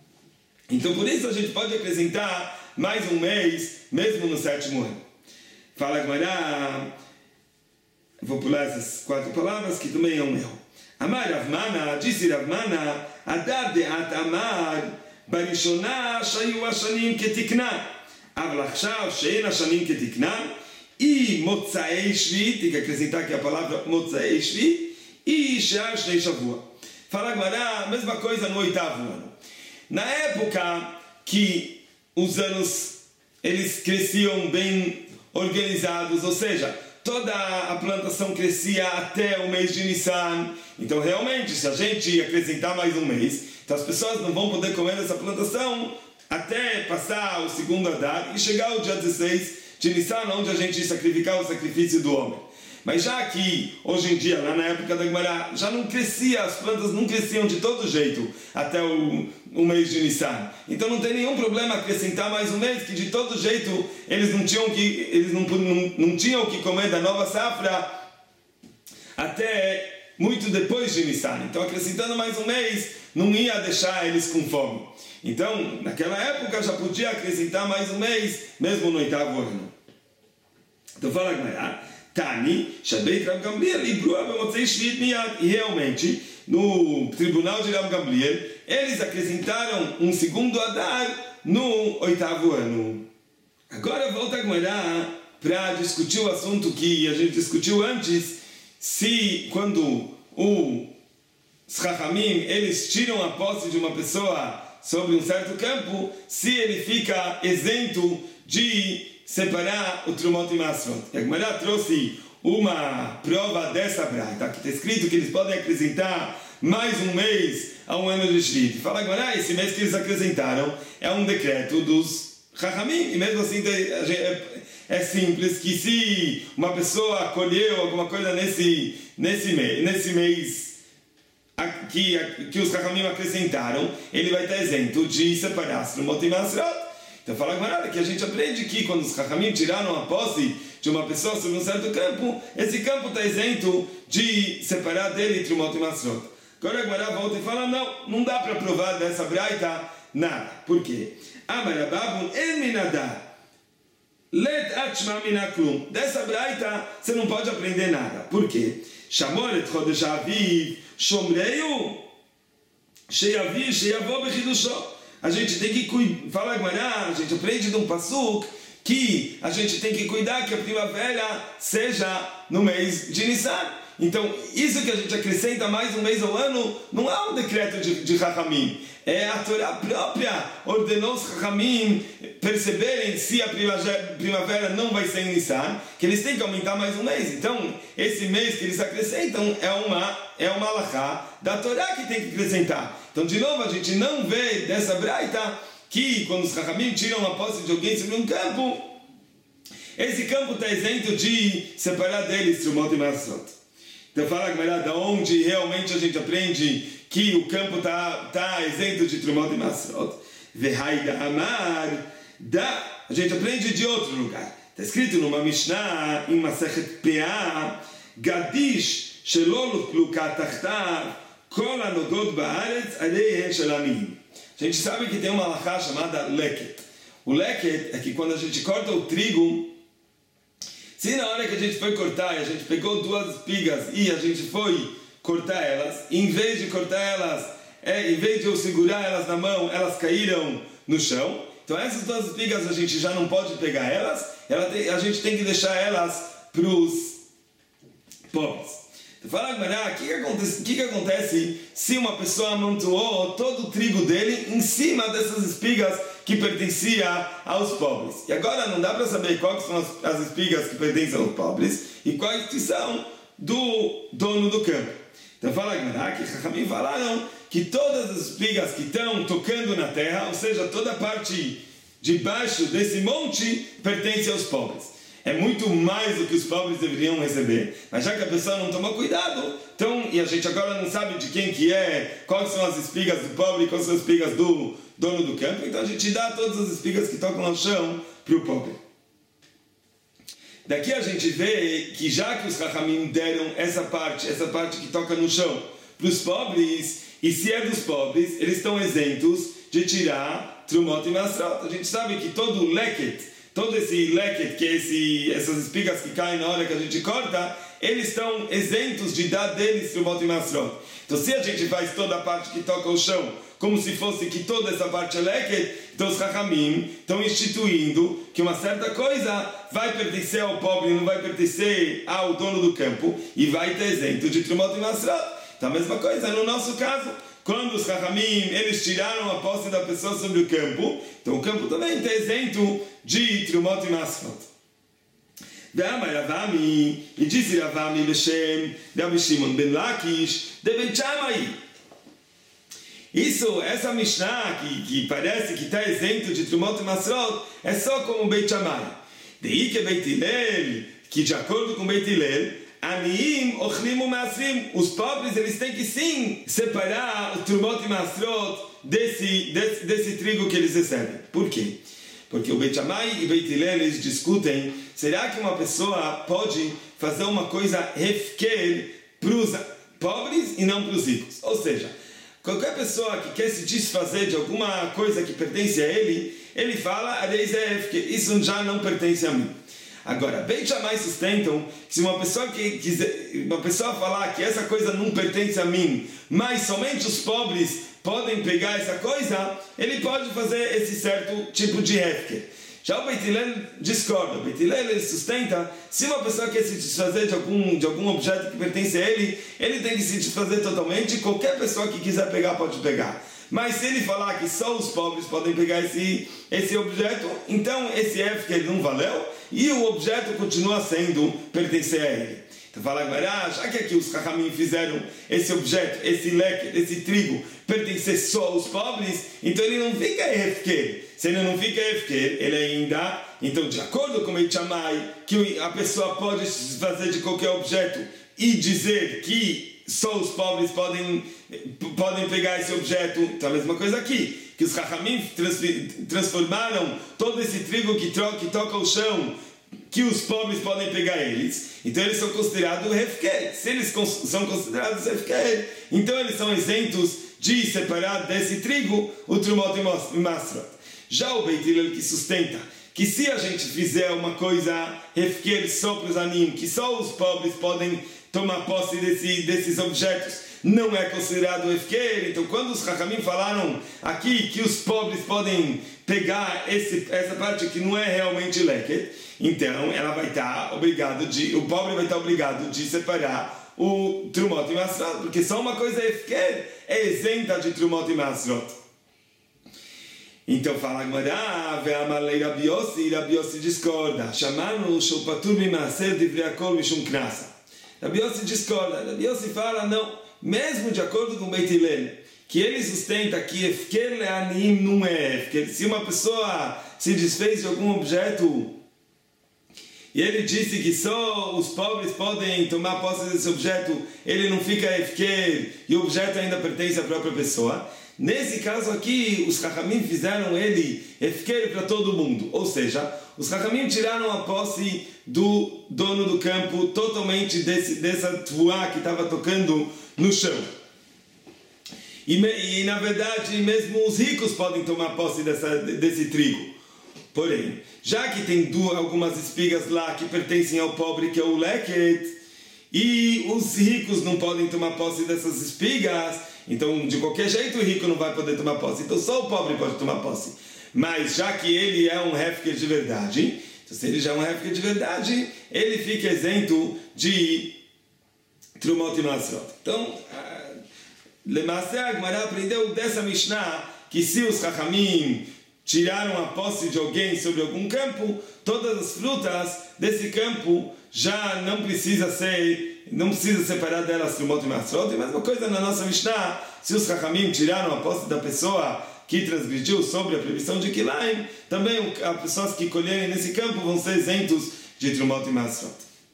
Então por isso a gente pode acrescentar mais um mês, mesmo no sétimo ano. Fala Gemara, vou pular essas quatro palavras que também é um erro. Amar Ravmana, disse Ravmana, Adad de Atamar, Barishona shayu ashanim ketikna, Avlachshav shein ashanim ketikna, e Motzaei Shvi, tem que acrescentar aqui a palavra Motzaei Shvi, e Shear Shnei Shavua. Fala Gemara, mesma coisa no oitavo ano. Na época que os anos eles cresciam bem organizados, ou seja, toda a plantação crescia até o mês de Nissan. Então realmente, se a gente acrescentar mais um mês, então as pessoas não vão poder comer essa plantação até passar o segundo Adar e chegar o dia dezesseis de Nissan, onde a gente sacrificava o sacrifício do homem. Mas já que, hoje em dia, lá na época da Gemara, já não crescia, as plantas não cresciam de todo jeito até o, o mês de Nissan. Então não tem nenhum problema acrescentar mais um mês, que de todo jeito eles não tinham que, eles não, não, não tinham que comer da nova safra até muito depois de Nissan. Então acrescentando mais um mês, não ia deixar eles com fome. Então, naquela época já podia acrescentar mais um mês, mesmo no oitavo ano. Então fala Gemara, Tani, Shabei Rav Gamliel, Ibrua Bemotzei Shvit Miyad. E realmente, no tribunal de Rav Gamliel, eles acrescentaram um segundo Adar no oitavo ano. Agora volta a Gemara para discutir o assunto que a gente discutiu antes, se quando os Chachamim, eles tiram a posse de uma pessoa sobre um certo campo, se ele fica isento de separar o Trumot e Masrot. E a Gemara trouxe uma prova dessa braita, que está escrito que eles podem acrescentar mais um mês a um ano de Shvit. Fala a Gemara, esse mês que eles acrescentaram é um decreto dos Chachamim, e mesmo assim é simples que se uma pessoa colheu alguma coisa nesse, nesse mês, nesse mês Que, que os Chachamim acrescentaram, ele vai estar isento de separar Trumot e Masrot. Então fala Gemara que a gente aprende que quando os Chachamim tiraram a posse de uma pessoa sobre um certo campo, esse campo está isento de separar dele Trumot e Masrot. Agora a Gemara volta e fala, não, não dá para provar dessa braita nada. Por quê? Amarababun en minadá let atshma minaklum. Dessa braita você não pode aprender nada. Por quê? Shamoret chodesh aviv shomreio sheyavi sheyavo bechidusho. A gente tem que cuidar, fala Gemara, a gente aprende de um pasuk que a gente tem que cuidar que a primavera seja no mês de Nissan. Então, isso que a gente acrescenta mais um mês ao ano, não é um decreto de, de Chachamim. É a Torá própria ordenou os Chachamim perceberem se a primavera não vai ser em Nissan, que eles têm que aumentar mais um mês. Então, esse mês que eles acrescentam é uma, é uma alahá da Torá que tem que acrescentar. Então, de novo, a gente não vê dessa braita que quando os Chachamim tiram a posse de alguém sobre um campo, esse campo está isento de separar deles Trumot e Masrot. Então fala a Gemara da onde realmente a gente aprende que o campo está tá isento de Trumot e Masrot. Vehaida Amar, da, a gente aprende de outro lugar. Está escrito numa Mishnah, em Masechet Peah, Gadish Shelol Lukat Tachtav, Kol Anodot Baaretz Aleihen Shelamim. A gente sabe que tem uma alahá chamada leket. O leket é que quando a gente corta o trigo, se na hora que a gente foi cortar, a gente pegou duas espigas e a gente foi cortar elas, em vez de cortar elas, é, em vez de eu segurar elas na mão, elas caíram no chão. Então essas duas espigas a gente já não pode pegar elas, ela tem, a gente tem que deixar elas para os pobres. Então fala, Gmará, o que, que, acontece, que, que acontece se uma pessoa amontoou todo o trigo dele em cima dessas espigas que pertencia aos pobres? E agora não dá para saber quais são as, as espigas que pertencem aos pobres e quais que são do dono do campo. Então fala, Gmará, que Chachamim falaram que todas as espigas que estão tocando na terra, ou seja, toda a parte de baixo desse monte, pertence aos pobres. É muito mais do que os pobres deveriam receber. Mas já que a pessoa não toma cuidado, então, e a gente agora não sabe de quem que é, quais são as espigas do pobre e quais são as espigas do dono do campo, então a gente dá todas as espigas que tocam no chão para o pobre. Daqui a gente vê que já que os Chachamim deram essa parte, essa parte que toca no chão, para os pobres, e se é dos pobres, eles estão isentos de tirar Trumot e Masrot. A gente sabe que todo o leket, todo esse leket, que é esse, essas espigas que caem na hora que a gente corta, eles estão isentos de dar deles Trumot e Masrot. Então se a gente faz toda a parte que toca o chão, como se fosse que toda essa parte é leket, então os Chachamim estão instituindo que uma certa coisa vai pertencer ao pobre, não vai pertencer ao dono do campo, e vai ter isento de Trumot e Masrot. Então a mesma coisa no nosso caso. Quando os Chachamim, eles tiraram a posse da pessoa sobre o campo, então o campo também está isento de Trumot e Masrot. Ve'amar Ravami, e disse Ravami Beshem, de Rabi Shimon ben Lakish, de Beit Shammai. Isso, essa Mishnah, que, que parece que está isento de Trumot e Masrot, é só como Beit Shammai. Daí que Beit Hillel, que de acordo com Beit Hillel, Aniim, Ochlim e Masrim, os pobres eles têm que sim separar o Trumot e Masrot desse, desse, desse trigo que eles recebem. Por quê? Porque o Beit Shammai e Beit Hillel eles discutem, será que uma pessoa pode fazer uma coisa hefker para os pobres e não para os ricos? Ou seja, qualquer pessoa que quer se desfazer de alguma coisa que pertence a ele, ele fala, isso já não pertence a mim. Agora, Beit Shammai sustentam que se uma pessoa, que quiser, uma pessoa falar que essa coisa não pertence a mim, mas somente os pobres podem pegar essa coisa, ele pode fazer esse certo tipo de hefker. Já o Beit Hillel discorda. O Beit Hillel ele sustenta, se uma pessoa quer se desfazer de algum, de algum objeto que pertence a ele, ele tem que se desfazer totalmente, qualquer pessoa que quiser pegar pode pegar. Mas se ele falar que só os pobres podem pegar esse, esse objeto, então esse hefker não valeu, e o objeto continua sendo pertencer a ele. Então fala Gmará, já que aqui os Chachamim fizeram esse objeto, esse leque, esse trigo, pertencer só aos pobres, então ele não fica hefker. Se ele não fica hefker, ele ainda, então de acordo com o Beit Shammai, que a pessoa pode se desfazer de qualquer objeto e dizer que só os pobres podem, podem pegar esse objeto, então a mesma coisa aqui. Que os Chachamim transformaram todo esse trigo que, troca, que toca o chão, que os pobres podem pegar eles, então eles são considerados hefker. Se eles são considerados hefker, então eles são isentos de separar desse trigo o Trumot e Masrot. Já o Beit Hillel que sustenta que se a gente fizer uma coisa hefker só para os anim, que só os pobres podem tomar posse desse, desses objetos, não é considerado hefker. Então quando os Chachamim falaram aqui que os pobres podem pegar esse, essa parte que não é realmente leket, então ela vai estar obrigado de, o pobre vai estar obrigado de separar o Trumot e Masrot, porque só uma coisa Efker é isenta de Trumot e Masrot. Então fala Agmará, ve'amalei Rabi Yossi, Rabi Yossi discorda, chamando o patur mimaser divrei hakol mishum knasa. Rabi Yossi discorda, Rabi Yossi fala, não, mesmo de acordo com Beit Hillel, que ele sustenta que Efker le'anim não é Efker, se uma pessoa se desfez de algum objeto, e ele disse que só os pobres podem tomar posse desse objeto, ele não fica Efker, e o objeto ainda pertence à própria pessoa. Nesse caso aqui, os Chachamim fizeram ele Efker para todo mundo. Ou seja, os Chachamim tiraram a posse do dono do campo totalmente desse, dessa tvuá que estava tocando no chão. E, e na verdade, mesmo os ricos podem tomar posse dessa, desse trigo. Porém, já que tem duas, algumas espigas lá que pertencem ao pobre, que é o leket, e os ricos não podem tomar posse dessas espigas, então de qualquer jeito o rico não vai poder tomar posse, então só o pobre pode tomar posse. Mas já que ele é um hefker de verdade, então se ele já é um hefker de verdade, ele fica isento de Trumot e Masrot. Então, Lemassé Agmará aprendeu dessa Mishnah que se os Chachamim tiraram a posse de alguém sobre algum campo, todas as frutas desse campo já não precisa ser, não precisa separar delas Trumot e Masrot. E a mesma coisa na nossa Mishnah, se os Chachamim tiraram a posse da pessoa que transgrediu sobre a proibição de Kilaim, também as pessoas que colherem nesse campo vão ser isentos de Trumot e Masrot.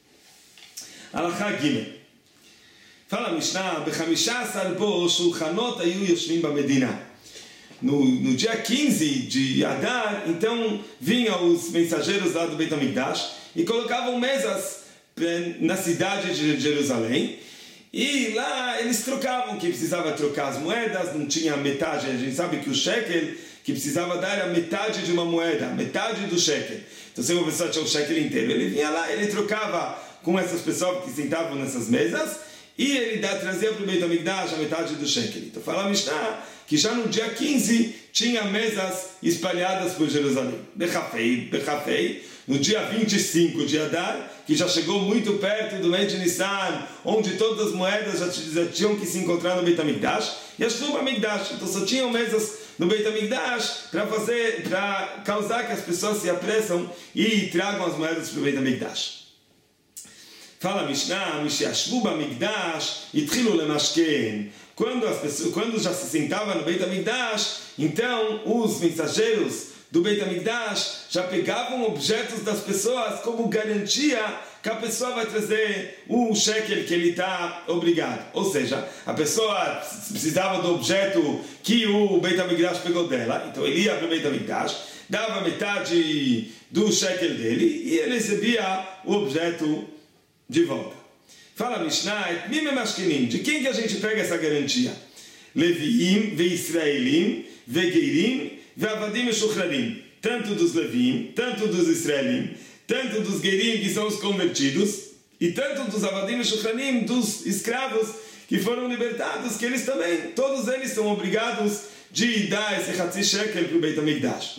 Alachá Gimel. Fala a Mishnah, Bechamisha Asar bo shulchanot ayu yoshvim bamedina. No, no dia quinze de Adar, então vinham os mensageiros lá do Beit HaMikdash e colocavam mesas na cidade de Jerusalém, e lá eles trocavam, que precisava trocar as moedas, não tinha metade, a gente sabe que o shekel que precisava dar a metade de uma moeda, metade do shekel. Então se uma pessoa tinha o shekel inteiro, ele vinha lá, ele trocava com essas pessoas que sentavam nessas mesas, e ele dá, trazia para o Beit HaMikdash a metade do shekel. Então fala a Mishnah que já no dia quinze tinha mesas espalhadas por Jerusalém. Bechafei, Bechafei, no dia vinte e cinco de Adar, que já chegou muito perto do mês de Nissan, onde todas as moedas já, já tinham que se encontrar no Beit HaMikdash, e a Shluba HaMikdash, então só tinham mesas no Beit HaMikdash para fazer, para causar que as pessoas se apressam e tragam as moedas para o Beit HaMikdash. Fala a Mishnah, Mishiashvu b'Mikdash, Itchilu lemashken. Quando as pessoas, quando já se sentava no Beit HaMikdash, então os mensageiros do Beit HaMikdash já pegavam objetos das pessoas como garantia que a pessoa vai trazer o shekel que ele está obrigado. Ou seja, a pessoa precisava do objeto que o Beit HaMikdash pegou dela, então ele ia para o Beit HaMikdash, dava metade do shekel dele e ele recebia o objeto de volta. Fala Mishnah, de quem que a gente pega essa garantia? Leviim, Ve-Israelim, Ve-Geirim, Ve-Avadim Meshuchrarim. Tanto dos Levim, tanto dos Israelim, tanto dos Geirim, que são os convertidos, e tanto dos Avadim Meshuchrarim, dos escravos que foram libertados, que eles também, todos eles são obrigados de dar esse Hatzi Shekel para o Beit HaMikdash.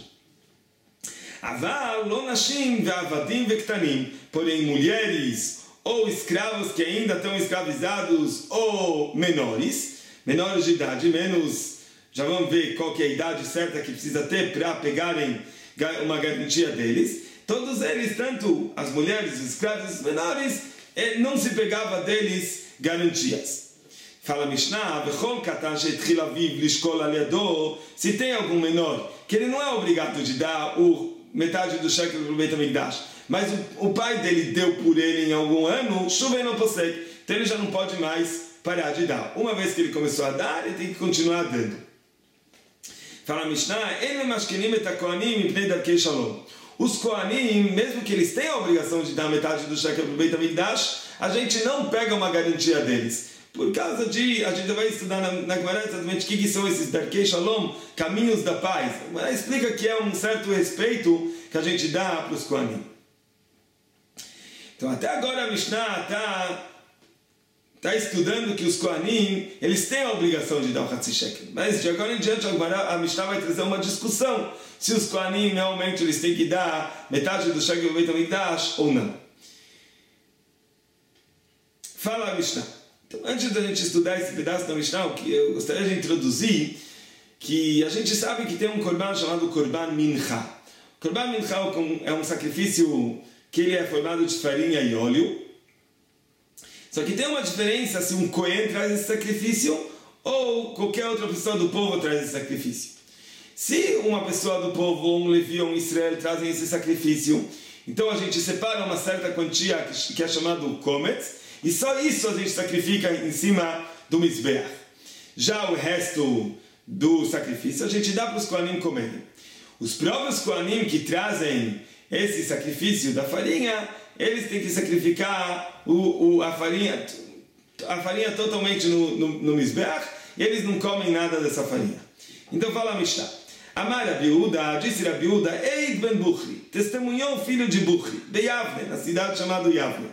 Aval, lo nashim, Ve-Avadim Ve-Ktanim. Porém, mulheres ou escravos que ainda estão escravizados, ou menores, menores de idade, menos, já vamos ver qual que é a idade certa que precisa ter para pegarem uma garantia deles. Todos eles, tanto as mulheres, os escravos, os menores, não se pegava deles garantias. Fala Mishnah, se tem algum menor, que ele não é obrigado de dar o metade do shekel para o Beit HaMikdash, mas o, o pai dele deu por ele em algum ano, chuva e não consegue. Então ele já não pode mais parar de dar. Uma vez que ele começou a dar, ele tem que continuar dando. Fala Mishnah, os Kohanim, mesmo que eles tenham a obrigação de dar metade do shekel para o Beit HaMikdash, a gente não pega uma garantia deles. Por causa de, a gente vai estudar na, na Gemara exatamente o que, que são esses Darkei Shalom, caminhos da paz. A Gemara explica que é um certo respeito que a gente dá para os Kohanim. Então até agora a Mishnah está tá estudando que os Kohanim, eles têm a obrigação de dar o Hatzi Shekel. Mas de agora em diante a Mishnah vai trazer uma discussão se os Kohanim realmente eles têm que dar metade do Shekel do Beit HaMikdash ou não. Fala a Mishnah. Então, antes da gente estudar esse pedaço da Mishnah, que eu gostaria de introduzir, que a gente sabe que tem um korban chamado korban mincha. O korban mincha é um sacrifício que ele é formado de farinha e óleo. Só que tem uma diferença se um Cohen traz esse sacrifício ou qualquer outra pessoa do povo traz esse sacrifício. Se uma pessoa do povo, ou um Levi ou um Israel trazem esse sacrifício, então a gente separa uma certa quantia que é chamado Kometz, e só isso a gente sacrifica em cima do Mizbeach. Já o resto do sacrifício a gente dá para os Kohanim comerem. Os próprios Kohanim que trazem esse sacrifício da farinha, eles têm que sacrificar o, o, a, farinha, a farinha totalmente no, no, no Mizbeach, e eles não comem nada dessa farinha. Então fala a Mishnah. Amar Rabi Yehuda, disse Rabi Yehuda, Eid ben Buchri, testemunhou o filho de Buchri, de Yavne, na cidade chamada Yavne.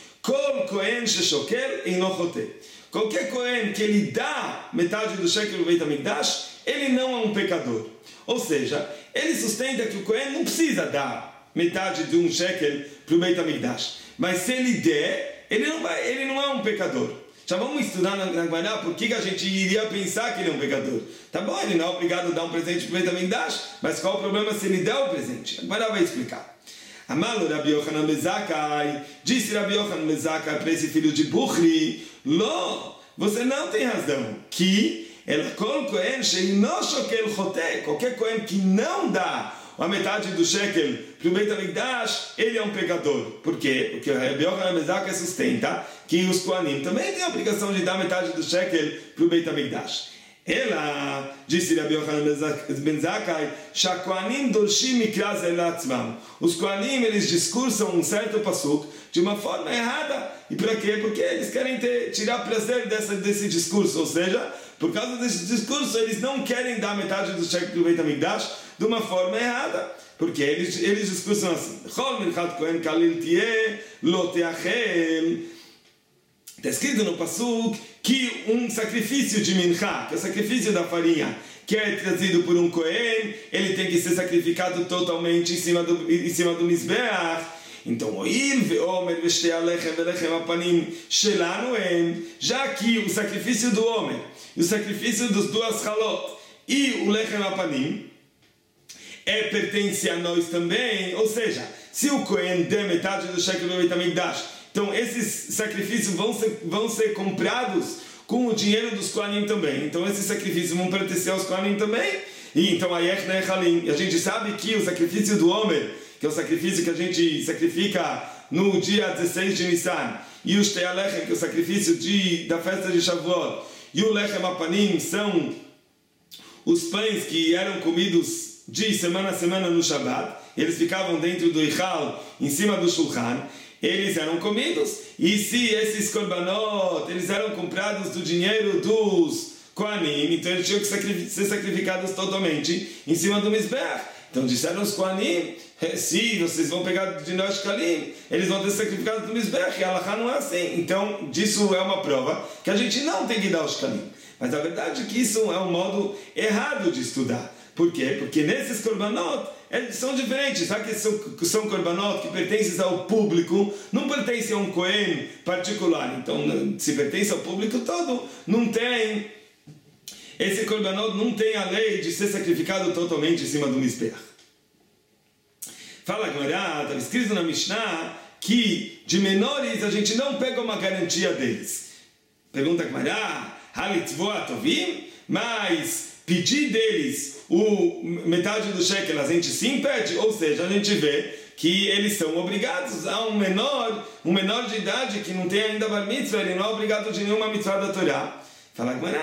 Kol Kohen sheshoker eino chote. Qualquer Kohen que ele dá metade do shekel do Beit HaMikdash, ele não é um pecador. Ou seja, ele sustenta que o Kohen não precisa dar metade de um shekel para o Beit HaMikdash. Mas se ele der, ele não, vai, ele não é um pecador. Já vamos estudar na Gemara por que a gente iria pensar que ele é um pecador. Tá bom, ele não é obrigado a dar um presente para o Beit HaMikdash, mas qual o problema se ele der o presente? A Gemara vai explicar. Amalo Rabi Yochanan ben Zakkai, disse Rabi Yochanan ben Zakkai para esse filho de Buchri, Lo, você não tem razão, que el kol kohen sheino shokel chote, qualquer kohen que não dá a metade do shekel para o Beit HaMikdash, ele é um pecador. Por quê? Porque Rabi Yochanan ben Zakkai sustenta que os kohanim também têm a obrigação de dar metade do shekel para o Beit HaMikdash. Ela, disse Rabi Yochanan ben Zakkai, Shakohanim dorshim mikra ze latzmam. Os kohanim, eles discursam um certo pasuk de uma forma errada. E para quê? Porque eles querem ter, tirar prazer dessa, desse discurso. Ou seja, por causa desse discurso, eles não querem dar metade do shekel do Beit HaMikdash de uma forma errada. Porque eles, eles discursam assim. Chol minchat kohen kalil tieh lo teachel. Está escrito no pasuk que um sacrifício de mincha, que é o sacrifício da farinha, que é trazido por um Kohen, ele tem que ser sacrificado totalmente em cima do, em cima do Mizbeach. Então, oil ve'omer ve'shtei alechem ve'lechem apanim shelanu em, já que o sacrifício do homem, o sacrifício dos duas halot e o lechem apanim é pertence a nós também. Ou seja, se o Kohen der metade do shekel do Beit HaMikdash, então esses sacrifícios vão ser, vão ser comprados com o dinheiro dos Kohanim também. Então esses sacrifícios vão pertencer aos Kohanim também. E então a gente sabe que o sacrifício do homem, que é o sacrifício que a gente sacrifica no dia dezesseis de Nissan, e o Shtei Alechem, que é o sacrifício de, da festa de Shavuot, e o Lechem Apanim são os pães que eram comidos de semana a semana no Shabbat. Eles ficavam dentro do Ichal, em cima do Shulchan. Eles eram comidos, e se esses korbanot, eles eram comprados do dinheiro dos Kohanim, então eles tinham que sacrific- ser sacrificados totalmente em cima do Mizbeach. Então disseram os Kohanim, se vocês vão pegar de nós Kalim, eles vão ter sacrificado do Mizbeach, e a Halachá não é assim. Então, disso é uma prova que a gente não tem que dar os Kalim. Mas a verdade é que isso é um modo errado de estudar. Por quê? Porque nesses korbanot, eles são diferentes, sabe que são, são korbanot que pertencem ao público, não pertencem a um Kohen particular. Então, se pertence ao público todo, não tem, esse korbanot não tem a lei de ser sacrificado totalmente em cima do Mizbeach. Fala Gemara, está escrito na Mishnah que de menores a gente não pega uma garantia deles. Pergunta Gemara, halitzvoa tovim, mas pedir deles o metade do shekel a gente sim pede, ou seja, a gente vê que eles são obrigados a um menor, um menor de idade que não tem ainda bar mitzvah, ele não é obrigado de nenhuma mitzvah da Torá. Fala que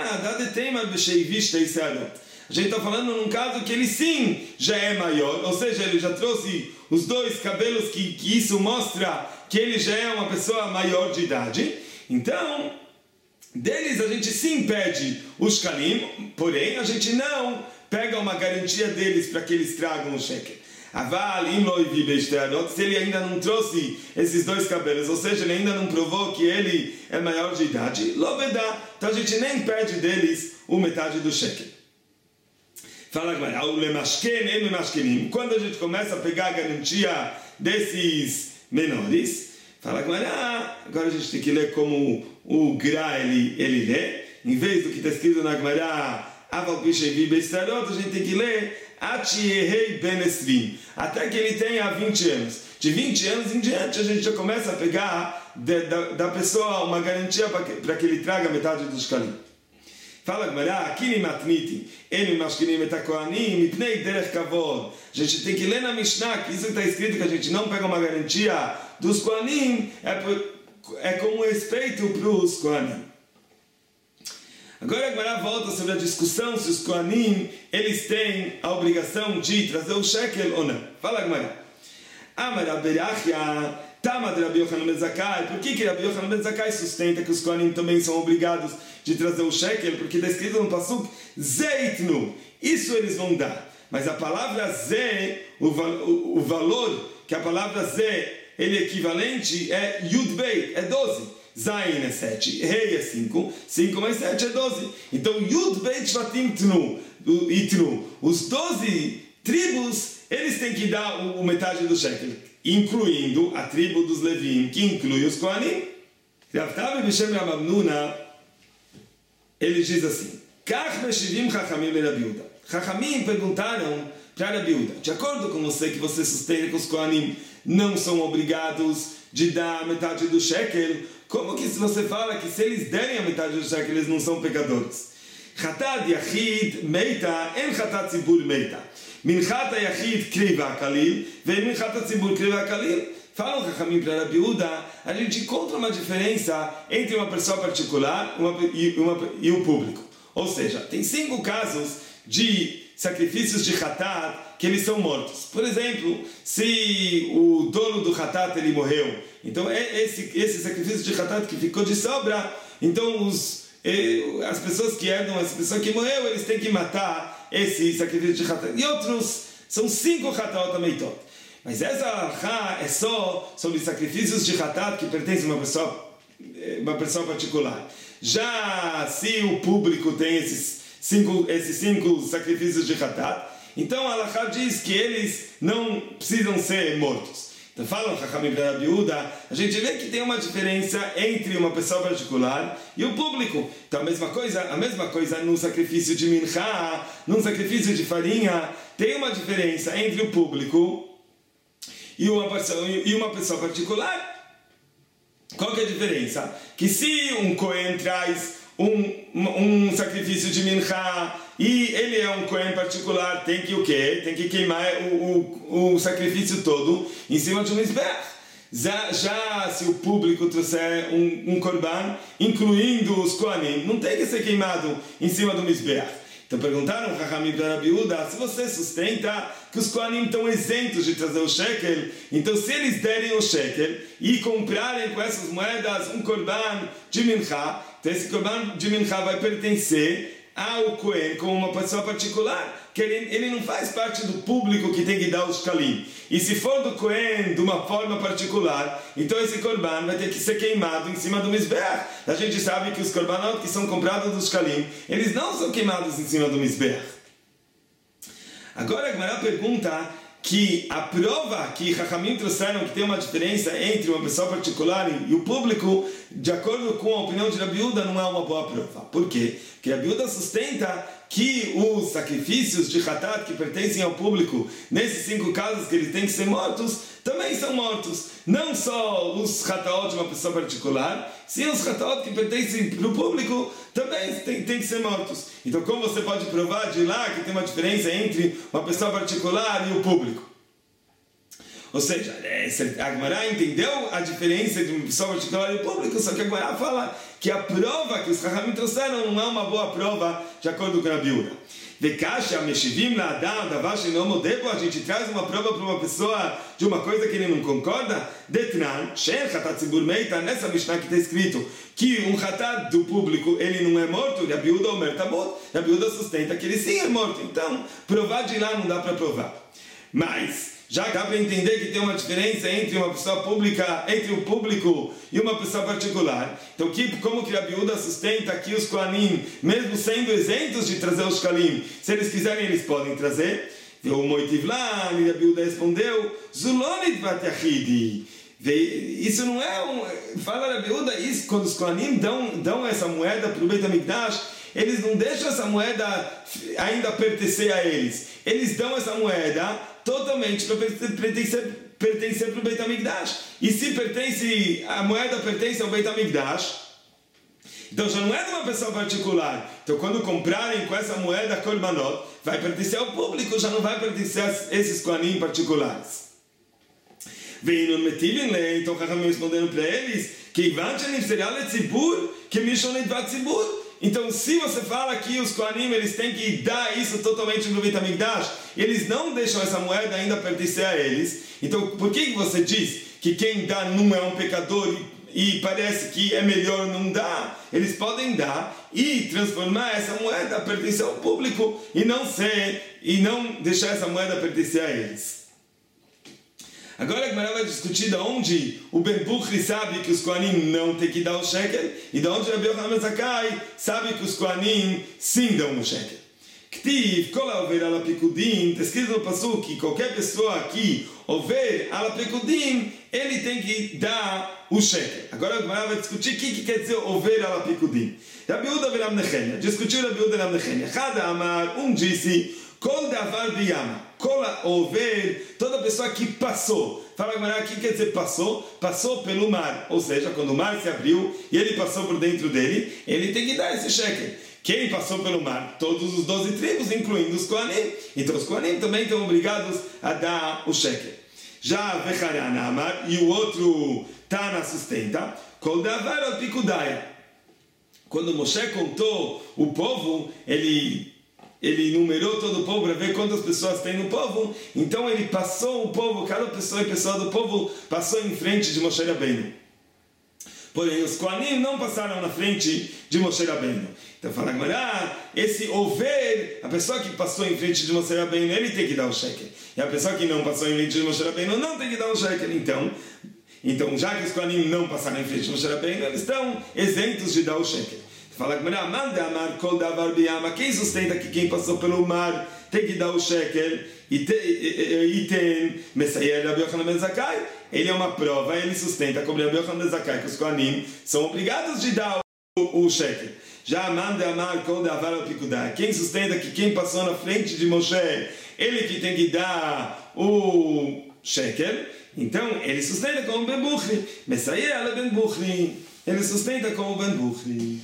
a gente está falando num caso que ele sim já é maior, ou seja, ele já trouxe os dois cabelos que, que isso mostra que ele já é uma pessoa maior de idade. Então, deles a gente sim pede os kalim, porém a gente não pega uma garantia deles para que eles tragam o shekel. Se ele ainda não trouxe esses dois cabelos, ou seja, ele ainda não provou que ele é maior de idade, então a gente nem pede deles o metade do shekel. Fala agora, quando a gente começa a pegar a garantia desses menores, Fala Gemara, agora a gente tem que ler como o Gra ele, ele lê, em vez do que está escrito na Gemara, Aval Pishevi Bestarot, a gente tem que ler Atiehei Ben Esrim, até que ele tenha vinte anos. De vinte anos em diante, a gente já começa a pegar de, da, da pessoa uma garantia para que, que ele traga metade dos shkalim. Fala Gemara, Kini Matniti, Eni Mashkinim Etakoanim, Mipnei Derech Kavod. A gente tem que ler na Mishnah que isso está escrito que a gente não pega uma garantia dos Koanim, é, por, é como respeito para os Koanim. Agora a Gemara volta sobre a discussão se os Koanim eles têm a obrigação de trazer o shekel ou não. Fala Gemara. Amar Aberachia, Tamad Rabi Yochanan ben Zakkai. Por que que Rabi Yochanan ben Zakkai sustenta que os Koanim também são obrigados de trazer o shekel? Porque está escrito no Pasuk, Zeitnu. Isso eles vão dar. Mas a palavra Ze, o, o, o valor que a palavra Ze, ele é equivalente é Yud Beit, é doze. Zain é sete, Rei é cinco, cinco mais sete é doze. Então Yud Beit Shvatim Tnu, Itnu. Os doze tribos, eles têm que dar o, o metade do shekel, incluindo a tribo dos Levim, que inclui os Kohanim. Rav Tavi B'Shem Rav Nuna, ele diz assim, Kach Meshivim Chachamim le Rabi Yehuda. Chachamim perguntaram para Rabi Yehuda, de acordo com você que você sustenta que os Kohanim não são obrigados de dar a metade do shekel, como que você fala que se eles derem a metade do shekel, eles não são pecadores? Chatat Yachid Meita, en Chatat Tzibur Meita. Minchat Yachid Kriva Kalil, ve Minchat Tzibur Kriva Kalil. Falam Chachamim para Rabi Yehuda, a gente encontra uma diferença entre uma pessoa particular uma, e, uma, e o público. Ou seja, tem cinco casos de sacrifícios de Chatat que eles são mortos. Por exemplo, se o dono do Chatat ele morreu, então é esse, esse sacrifício de Chatat que ficou de sobra, então os, as pessoas que herdam essa pessoa que morreu, eles têm que matar esse sacrifício de Chatat. E outros, são cinco Chatat Ameitot. Mas essa halakha é só sobre sacrifícios de Chatat que pertencem a uma pessoa, uma pessoa particular. Já se o público tem esses cinco, esses cinco sacrifícios de Chatat, então a halakha diz que eles não precisam ser mortos. Então falam Chachamim para Rabi Yehuda, a gente vê que tem uma diferença entre uma pessoa particular e o público. Então a mesma coisa, a mesma coisa no sacrifício de mincha, num sacrifício de farinha, tem uma diferença entre o público e uma pessoa, e uma pessoa particular. Qual que é a diferença? Que se um Cohen traz um, um sacrifício de mincha e ele é um Cohen particular, tem que o quê? Tem que queimar o, o, o sacrifício todo em cima de um mizbeach. Já, já se o público trouxer um, um korban, incluindo os Kohanim, não tem que ser queimado em cima do mizbeach. Então perguntaram a Chachamim para Rabi Yehuda, se você sustenta que os Kohanim estão isentos de trazer o shekel, então se eles derem o shekel e comprarem com essas moedas um korban de mincha, então esse korban de mincha vai pertencer ao Cohen como uma pessoa particular, que ele, ele não faz parte do público que tem que dar os shkalim. E se for do Cohen de uma forma particular, então esse korban vai ter que ser queimado em cima do mizbeach. A gente sabe que os korbanot que são comprados dos shkalim, eles não são queimados em cima do mizbeach. Agora a Gemara pergunta que a prova que Chachamim trouxeram que tem uma diferença entre uma pessoa particular e o público, de acordo com a opinião de Rabi Yehuda, não é uma boa prova. Por quê? Porque Rabi Yehuda sustenta que os sacrifícios de Chatat que pertencem ao público, nesses cinco casos que eles têm que ser mortos, também são mortos. Não só os Chatat de uma pessoa particular, sim os Chatat que pertencem para o público também tem, tem que ser mortos. Então como você pode provar de lá que tem uma diferença entre uma pessoa particular e o público? Ou seja, a Gemara entendeu a diferença de uma pessoa particular e o público, só que a Gemara fala que a prova que os Chachamim trouxeram não é uma boa prova de acordo com a Rabi Yehuda. Vekasha meshivim la'adam davar she'eino modebo, a gente traz uma prova para uma pessoa de uma coisa que ele não concorda. Detran she'en chatat tzibur meita, nessa Mishnah que está escrito que um chatat do público ele não é morto, Rabi Yehuda omer tabot, Rabi Yehuda sustenta que ele sim é morto. Então provar de lá não dá para provar. Mas já dá para entender que tem uma diferença entre uma pessoa pública, entre o público e uma pessoa particular. Então, que, como que Rabi Yehuda sustenta que os Kohanim, mesmo sendo isentos de trazer os shkalim, se eles quiserem, eles podem trazer? O Moitiv lá, Rabi Yehuda respondeu, Zulonit vat yachidi. Isso não é um... Fala Rabi Yehuda, isso, quando os Kohanim dão, dão essa moeda para o Beit HaMikdash, eles não deixam essa moeda ainda pertencer a eles. Eles dão essa moeda totalmente para pertencer, pertencer para o Beit HaMikdash. E se pertence, a moeda pertence ao Beit HaMikdash, então já não é de uma pessoa particular. Então quando comprarem com essa moeda Korbanot, vai pertencer ao público, já não vai pertencer a esses Kohanim particulares. Veio no Metivin lei, então Chachamim respondendo para eles que então se você fala que os Kohanim eles têm que dar isso totalmente no Beit HaMikdash, eles não deixam essa moeda ainda pertencer a eles, então por que você diz que quem dá não é um pecador e, e parece que é melhor não dar? Eles podem dar e transformar essa moeda a pertencer ao público e não ser e não deixar essa moeda pertencer a eles. Agora a Gemara vai discutir de onde o Ben Bukhri sabe que os Kohanim não tem que dar o shekel e de onde o Rabbi Yochanan ben Zakkai sabe que os Kohanim sim dão o shekel. Ktiv, kol haover ala pikudim, está escrito no Pasuk que qualquer pessoa que over ala pikudim, ele tem que dar o shekel. Agora a Gemara vai discutir o que, que quer dizer over ala pikudim. Rabbi Yehuda ben Amnechenia, discutiu Rabbi Yehuda ben Amnechenia. Cada amar, um disse, kol davar biyama. Cola over, toda pessoa que passou. Fala agora, o que quer dizer passou? Passou pelo mar. Ou seja, quando o mar se abriu e ele passou por dentro dele, ele tem que dar esse shekel. Quem passou pelo mar? Todos os doze tribos, incluindo os Kohanim. Então os Kohanim também estão obrigados a dar o shekel. Já Vecharana Amar, e o outro Tana sustenta, Kol davar al pikudaya. Quando Moshe contou o povo, ele... ele numerou todo o povo para ver quantas pessoas tem no povo, então ele passou o povo, cada pessoa e pessoa do povo passou em frente de Moshe Rabbeinu. Porém, os Kohanim não passaram na frente de Moshe Rabbeinu. Então fala agora, ah, esse over, a pessoa que passou em frente de Moshe Rabbeinu, ele tem que dar o shekel. E a pessoa que não passou em frente de Moshe Rabbeinu não tem que dar o shekel. Então, então já que os Kohanim não passaram em frente de Moshe Rabbeinu, eles estão isentos de dar o shekel. Fala que manda amar kol davar biyama. Quem sustenta que quem passou pelo mar tem que dar o shekel e tem Messayer Rabbi Yochanan ben Zakkai. Ele é uma prova, ele sustenta como Rabbi Yochanan ben Zakkai que os Kohanim são obrigados de dar o, o shekel. Já manda amar kol davar al pikudai. Quem sustenta que quem passou na frente de Moshe, ele que tem que dar o shekel. Então ele sustenta como Ben Bukhri. Messayer Ben Bukhri. Ele sustenta como Ben Bukhri.